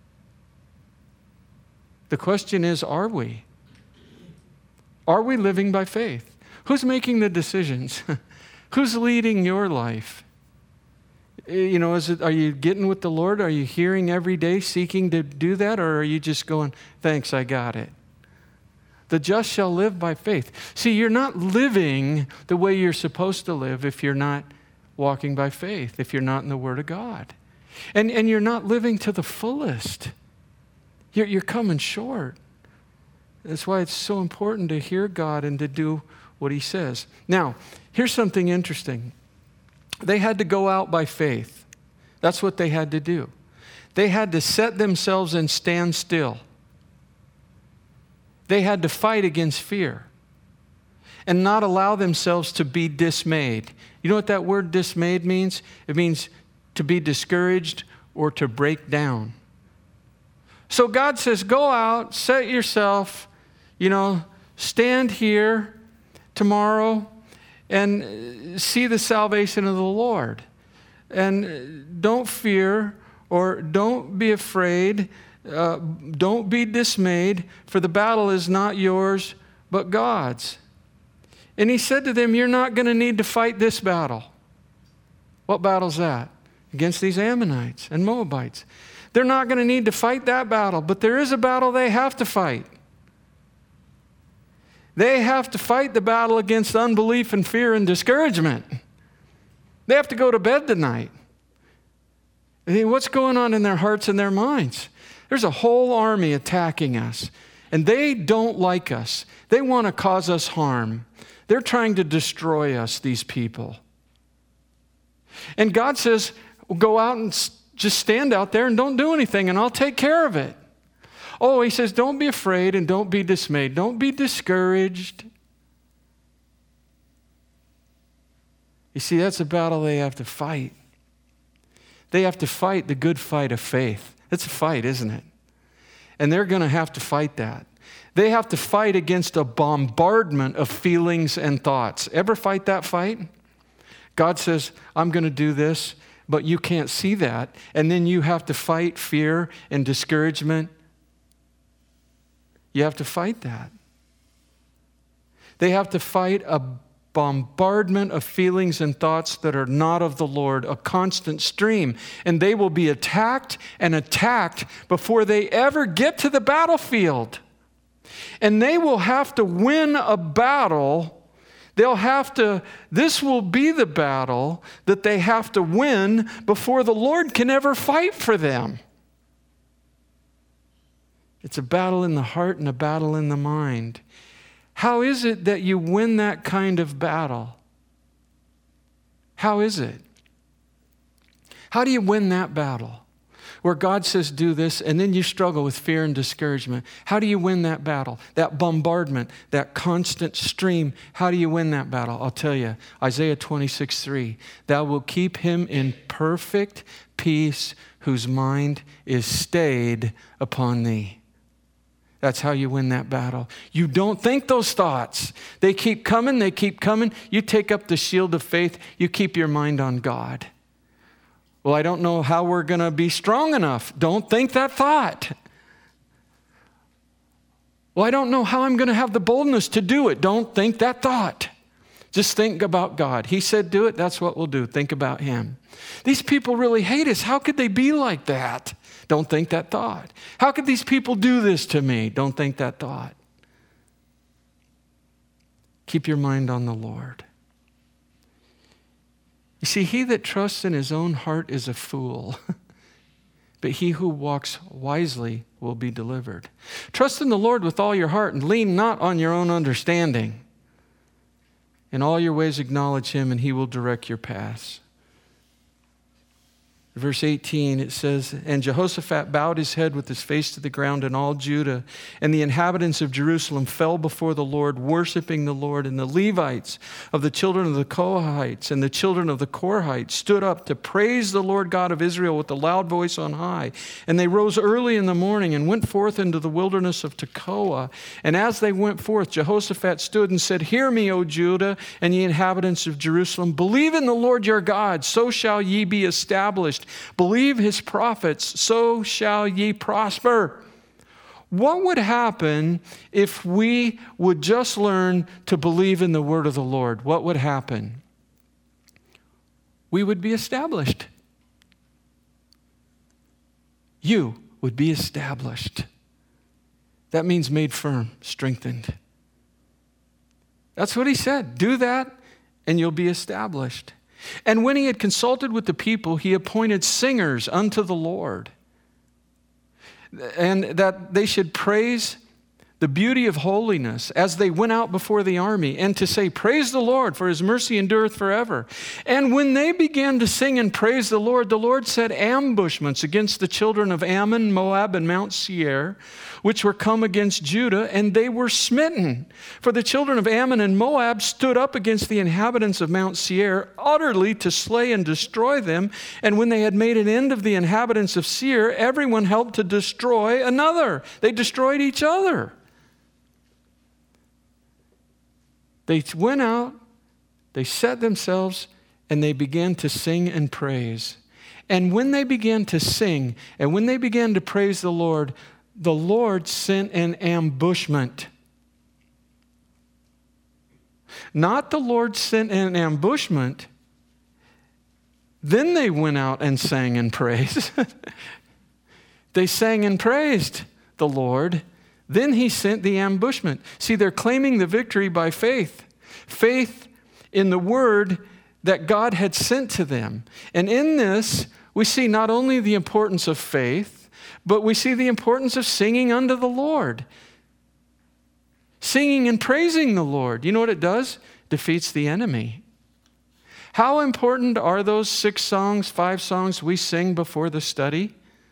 The question is, are we? Are we living by faith? Who's making the decisions? Who's leading your life? You know, is it, are you getting with the Lord? Are you hearing every day, seeking to do that? Or are you just going, thanks, I got it? The just shall live by faith. See, you're not living the way you're supposed to live if you're not walking by faith, if you're not in the Word of God. And, and you're not living to the fullest. You're, you're coming short. That's why it's so important to hear God and to do what he says. Now, here's something interesting. They had to go out by faith. That's what they had to do. They had to set themselves and stand still. They had to fight against fear and not allow themselves to be dismayed. You know what that word dismayed means? It means to be discouraged or to break down. So God says, go out, set yourself, you know, stand here tomorrow and see the salvation of the Lord. And don't fear or don't be afraid. Uh, don't be dismayed, for the battle is not yours, but God's. And he said to them, you're not going to need to fight this battle. What battle's that? Against these Ammonites and Moabites. They're not going to need to fight that battle, but there is a battle they have to fight. They have to fight the battle against unbelief and fear and discouragement. They have to go to bed tonight. I mean, what's going on in their hearts and their minds? There's a whole army attacking us, and they don't like us. They want to cause us harm. They're trying to destroy us, these people. And God says, well, go out and just stand out there and don't do anything, and I'll take care of it. Oh, he says, don't be afraid and don't be dismayed. Don't be discouraged. You see, that's a battle they have to fight. They have to fight the good fight of faith. It's a fight, isn't it? And they're going to have to fight that. They have to fight against a bombardment of feelings and thoughts. Ever fight that fight? God says, I'm going to do this, but you can't see that. And then you have to fight fear and discouragement. You have to fight that. They have to fight a bombardment of feelings and thoughts that are not of the Lord, a constant stream. And they will be attacked and attacked before they ever get to the battlefield. And they will have to win a battle. They'll have to, this will be the battle that they have to win before the Lord can ever fight for them. It's a battle in the heart and a battle in the mind. How is it that you win that kind of battle? How is it? How do you win that battle? Where God says do this, and then you struggle with fear and discouragement. How do you win that battle? That bombardment, that constant stream, how do you win that battle? I'll tell you, Isaiah twenty-six three, thou wilt keep him in perfect peace whose mind is stayed upon thee. That's how you win that battle. You don't think those thoughts. They keep coming, they keep coming. You take up the shield of faith. You keep your mind on God. Well, I don't know how we're going to be strong enough. Don't think that thought. Well, I don't know how I'm going to have the boldness to do it. Don't think that thought. Just think about God. He said do it, that's what we'll do. Think about him. These people really hate us. How could they be like that? Don't think that thought. How could these people do this to me? Don't think that thought. Keep your mind on the Lord. You see, he that trusts in his own heart is a fool, but he who walks wisely will be delivered. Trust in the Lord with all your heart and lean not on your own understanding. In all your ways acknowledge him, and he will direct your paths. Verse eighteen, it says, and Jehoshaphat bowed his head with his face to the ground, and all Judah and the inhabitants of Jerusalem fell before the Lord, worshiping the Lord. And the Levites of the children of the Kohathites and the children of the Korhites stood up to praise the Lord God of Israel with a loud voice on high. And they rose early in the morning and went forth into the wilderness of Tekoa. And as they went forth, Jehoshaphat stood and said, hear me, O Judah and ye inhabitants of Jerusalem. Believe in the Lord your God, so shall ye be established. Believe his prophets, so shall ye prosper. What would happen if we would just learn to believe in the word of the Lord? What would happen? We would be established. You would be established. That means made firm, strengthened. That's what he said. Do that and you'll be established. And when he had consulted with the people, he appointed singers unto the Lord, and that they should praise the beauty of holiness as they went out before the army, and to say, praise the Lord, for his mercy endureth forever. And when they began to sing and praise the Lord, the Lord set ambushments against the children of Ammon, Moab, and Mount Seir, which were come against Judah, and they were smitten. For the children of Ammon and Moab stood up against the inhabitants of Mount Seir, utterly to slay and destroy them. And when they had made an end of the inhabitants of Seir, everyone helped to destroy another. They destroyed each other. They went out, they set themselves, and they began to sing and praise. And when they began to sing, and when they began to praise the Lord, the Lord sent an ambushment. Not the Lord sent an ambushment, then they went out and sang and praised. They sang and praised the Lord. Then he sent the ambushment. See, they're claiming the victory by faith. Faith in the word that God had sent to them. And in this, we see not only the importance of faith, but we see the importance of singing unto the Lord. Singing and praising the Lord. You know what it does? Defeats the enemy. How important are those six songs, five songs we sing before the study?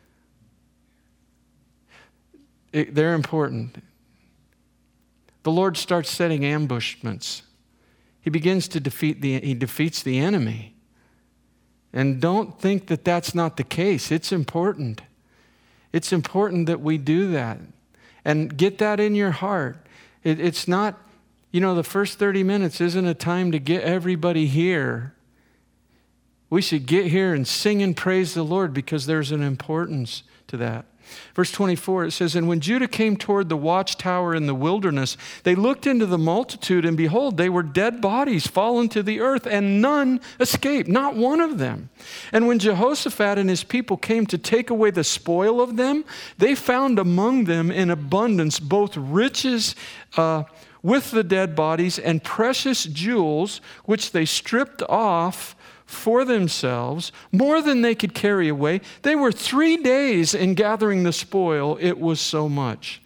It, they're important. The Lord starts setting ambushments. He begins to defeat the, he defeats the enemy. And don't think that that's not the case. It's important. It's important that we do that. And get that in your heart. It, it's not, you know, the first thirty minutes isn't a time to get everybody here. We should get here and sing and praise the Lord because there's an importance to that. Verse twenty-four, it says, and when Judah came toward the watchtower in the wilderness, they looked into the multitude, and behold, they were dead bodies fallen to the earth, and none escaped, not one of them. And when Jehoshaphat and his people came to take away the spoil of them, they found among them in abundance both riches uh, with the dead bodies and precious jewels, which they stripped off for themselves, more than they could carry away. They were three days in gathering the spoil. It was so much.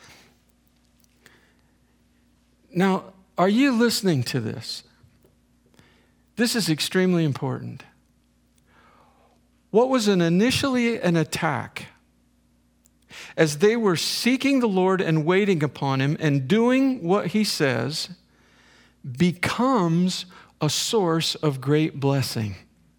Now, are you listening to this? This is extremely important. What was an initially an attack, as they were seeking the Lord and waiting upon him and doing what he says, becomes a source of great blessing.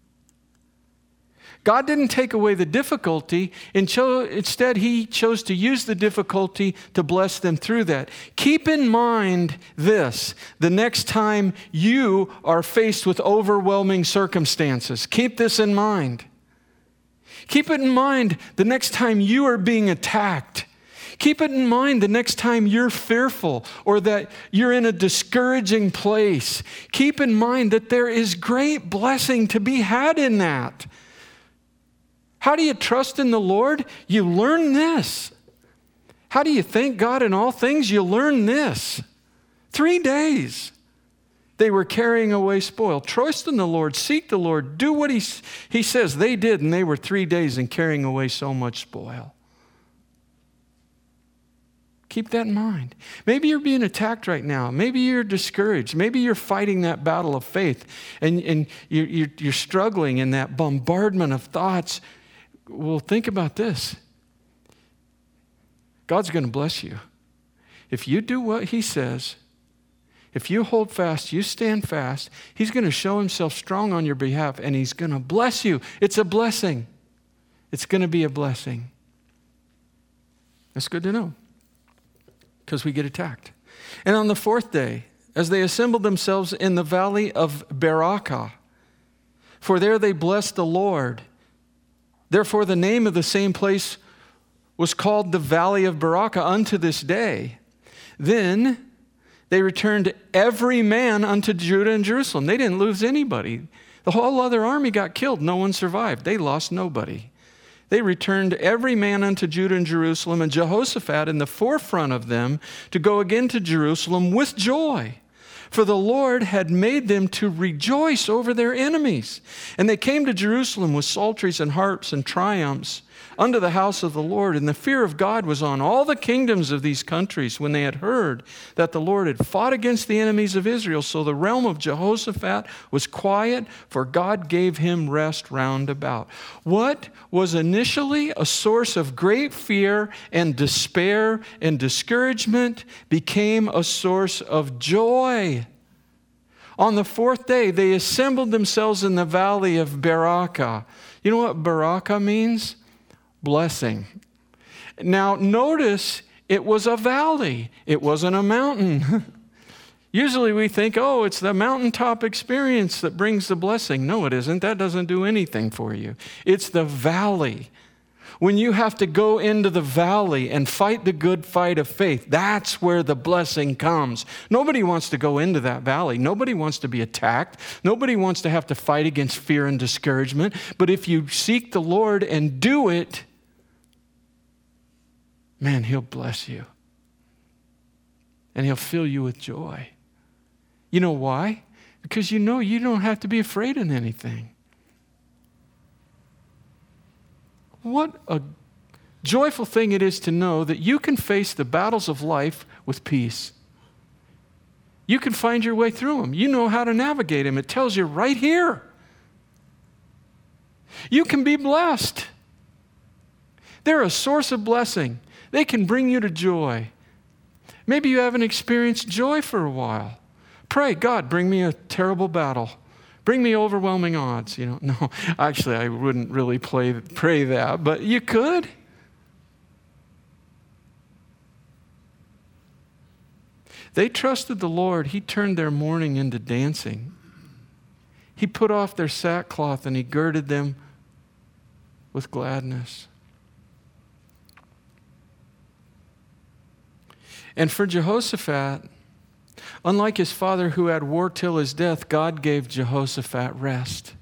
God didn't take away the difficulty. Instead, he chose to use the difficulty to bless them through that. Keep in mind this, the next time you are faced with overwhelming circumstances. Keep this in mind. Keep it in mind the next time you are being attacked. Keep it in mind the next time you're fearful or that you're in a discouraging place. Keep in mind that there is great blessing to be had in that. How do you trust in the Lord? You learn this. How do you thank God in all things? You learn this. Three days they were carrying away spoil. Trust in the Lord. Seek the Lord. Do what he, he says. They did, and they were three days in carrying away so much spoil. Keep that in mind. Maybe you're being attacked right now. Maybe you're discouraged. Maybe you're fighting that battle of faith, and, and you're, you're, you're struggling in that bombardment of thoughts. Well, think about this. God's going to bless you. If you do what he says, if you hold fast, you stand fast, he's going to show himself strong on your behalf, and he's going to bless you. It's a blessing. It's going to be a blessing. That's good to know, because we get attacked. And on the fourth day, as they assembled themselves in the valley of Berakah, for there they blessed the Lord. Therefore, the name of the same place was called the Valley of Berakah unto this day. Then they returned every man unto Judah and Jerusalem. They didn't lose anybody. The whole other army got killed. No one survived. They lost nobody. They returned every man unto Judah and Jerusalem, and Jehoshaphat in the forefront of them, to go again to Jerusalem with joy. For the Lord had made them to rejoice over their enemies. And they came to Jerusalem with psalteries and harps and triumphs unto the house of the Lord. And the fear of God was on all the kingdoms of these countries when they had heard that the Lord had fought against the enemies of Israel. So the realm of Jehoshaphat was quiet, for God gave him rest round about. What was initially a source of great fear and despair and discouragement became a source of joy. On the fourth day, they assembled themselves in the valley of Berakah. You know what Berakah means? Blessing. Now, notice it was a valley. It wasn't a mountain. Usually we think, oh, it's the mountaintop experience that brings the blessing. No, it isn't. That doesn't do anything for you. It's the valley. When you have to go into the valley and fight the good fight of faith, that's where the blessing comes. Nobody wants to go into that valley. Nobody wants to be attacked. Nobody wants to have to fight against fear and discouragement. But if you seek the Lord and do it, man, he'll bless you. and he'll fill you with joy. You know why? Because you know you don't have to be afraid of anything. What a joyful thing it is to know that you can face the battles of life with peace. You can find your way through them. You know how to navigate them. It tells you right here. You can be blessed. They're a source of blessing. They can bring you to joy. Maybe you haven't experienced joy for a while. Pray, God, bring me a terrible battle. Bring me overwhelming odds. You know, no, actually, I wouldn't really play, pray that, but you could. They trusted the Lord. He turned their mourning into dancing. He put off their sackcloth and he girded them with gladness. And for Jehoshaphat, unlike his father who had war till his death, God gave Jehoshaphat rest.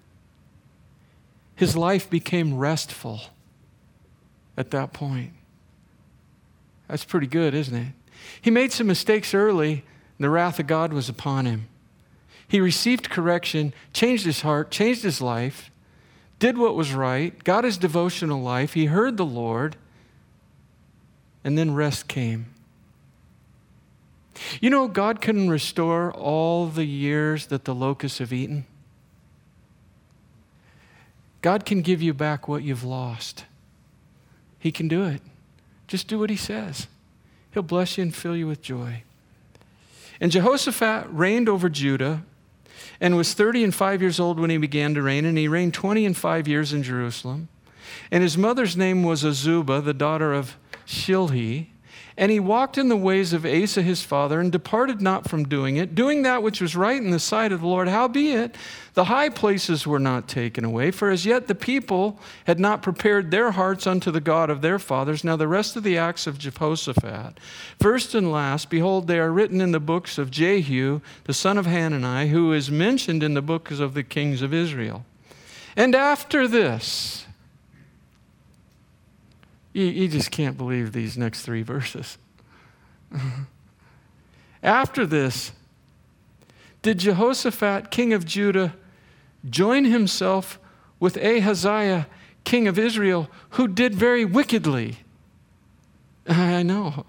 His life became restful at that point. That's pretty good, isn't it? He made some mistakes early, and the wrath of God was upon him. He received correction, changed his heart, changed his life, did what was right, got his devotional life, he heard the Lord, and then rest came. You know, God can restore all the years that the locusts have eaten. God can give you back what you've lost. He can do it. Just do what he says. He'll bless you and fill you with joy. And Jehoshaphat reigned over Judah and was thirty and five years old when he began to reign, and he reigned twenty and five years in Jerusalem. And his mother's name was Azubah, the daughter of Shilhi. And he walked in the ways of Asa his father, and departed not from doing it, doing that which was right in the sight of the Lord. Howbeit, the high places were not taken away, for as yet the people had not prepared their hearts unto the God of their fathers. Now the rest of the acts of Jehoshaphat, first and last, behold, they are written in the books of Jehu, the son of Hanani, who is mentioned in the books of the kings of Israel. And after this, You, you just can't believe these next three verses. After this, did Jehoshaphat, king of Judah, join himself with Ahaziah, king of Israel, who did very wickedly? I know.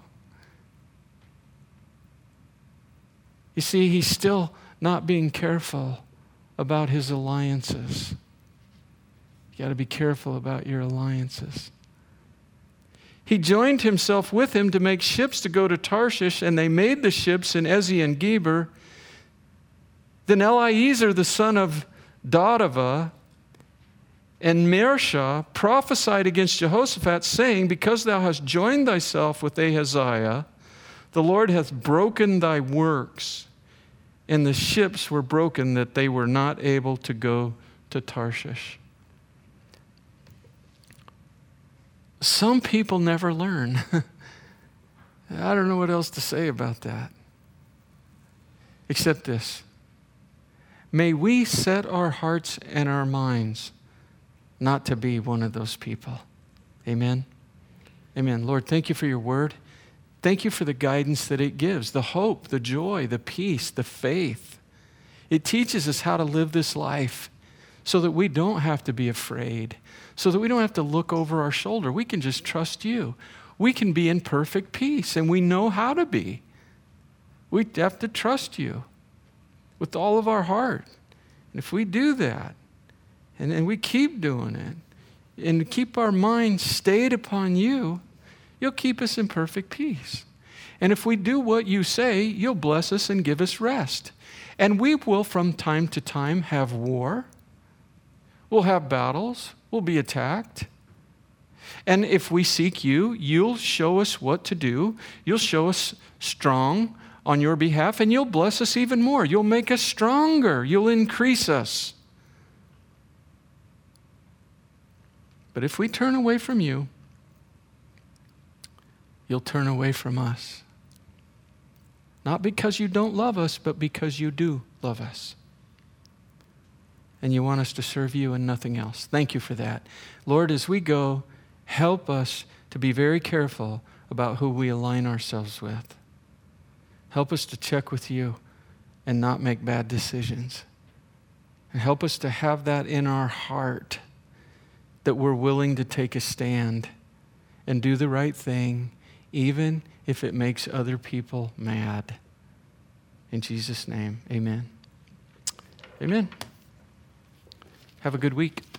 You see, he's still not being careful about his alliances. You got to be careful about your alliances. He joined himself with him to make ships to go to Tarshish, and they made the ships in Ezion Geber. Then Eliezer, the son of Dodavah, and Mersha prophesied against Jehoshaphat, saying, because thou hast joined thyself with Ahaziah, the Lord hath broken thy works. And the ships were broken that they were not able to go to Tarshish. Some people never learn. I don't know what else to say about that. Except this. May we set our hearts and our minds not to be one of those people. Amen? Amen. Lord, thank you for your word. Thank you for the guidance that it gives, the hope, the joy, the peace, the faith. It teaches us how to live this life so that we don't have to be afraid, so that we don't have to look over our shoulder. We can just trust you. We can be in perfect peace, and we know how to be. We have to trust you with all of our heart. And if we do that, and, and we keep doing it, and keep our minds stayed upon you, you'll keep us in perfect peace. And if we do what you say, you'll bless us and give us rest. And we will, from time to time, have war. We'll have battles. We'll be attacked. And if we seek you, you'll show us what to do. You'll show us strong on your behalf, and you'll bless us even more. You'll make us stronger. You'll increase us. But if we turn away from you, you'll turn away from us. Not because you don't love us, but because you do love us. And you want us to serve you and nothing else. Thank you for that. Lord, as we go, help us to be very careful about who we align ourselves with. Help us to check with you and not make bad decisions. And help us to have that in our heart, that we're willing to take a stand and do the right thing, even if it makes other people mad. In Jesus' name, amen. Amen. Have a good week.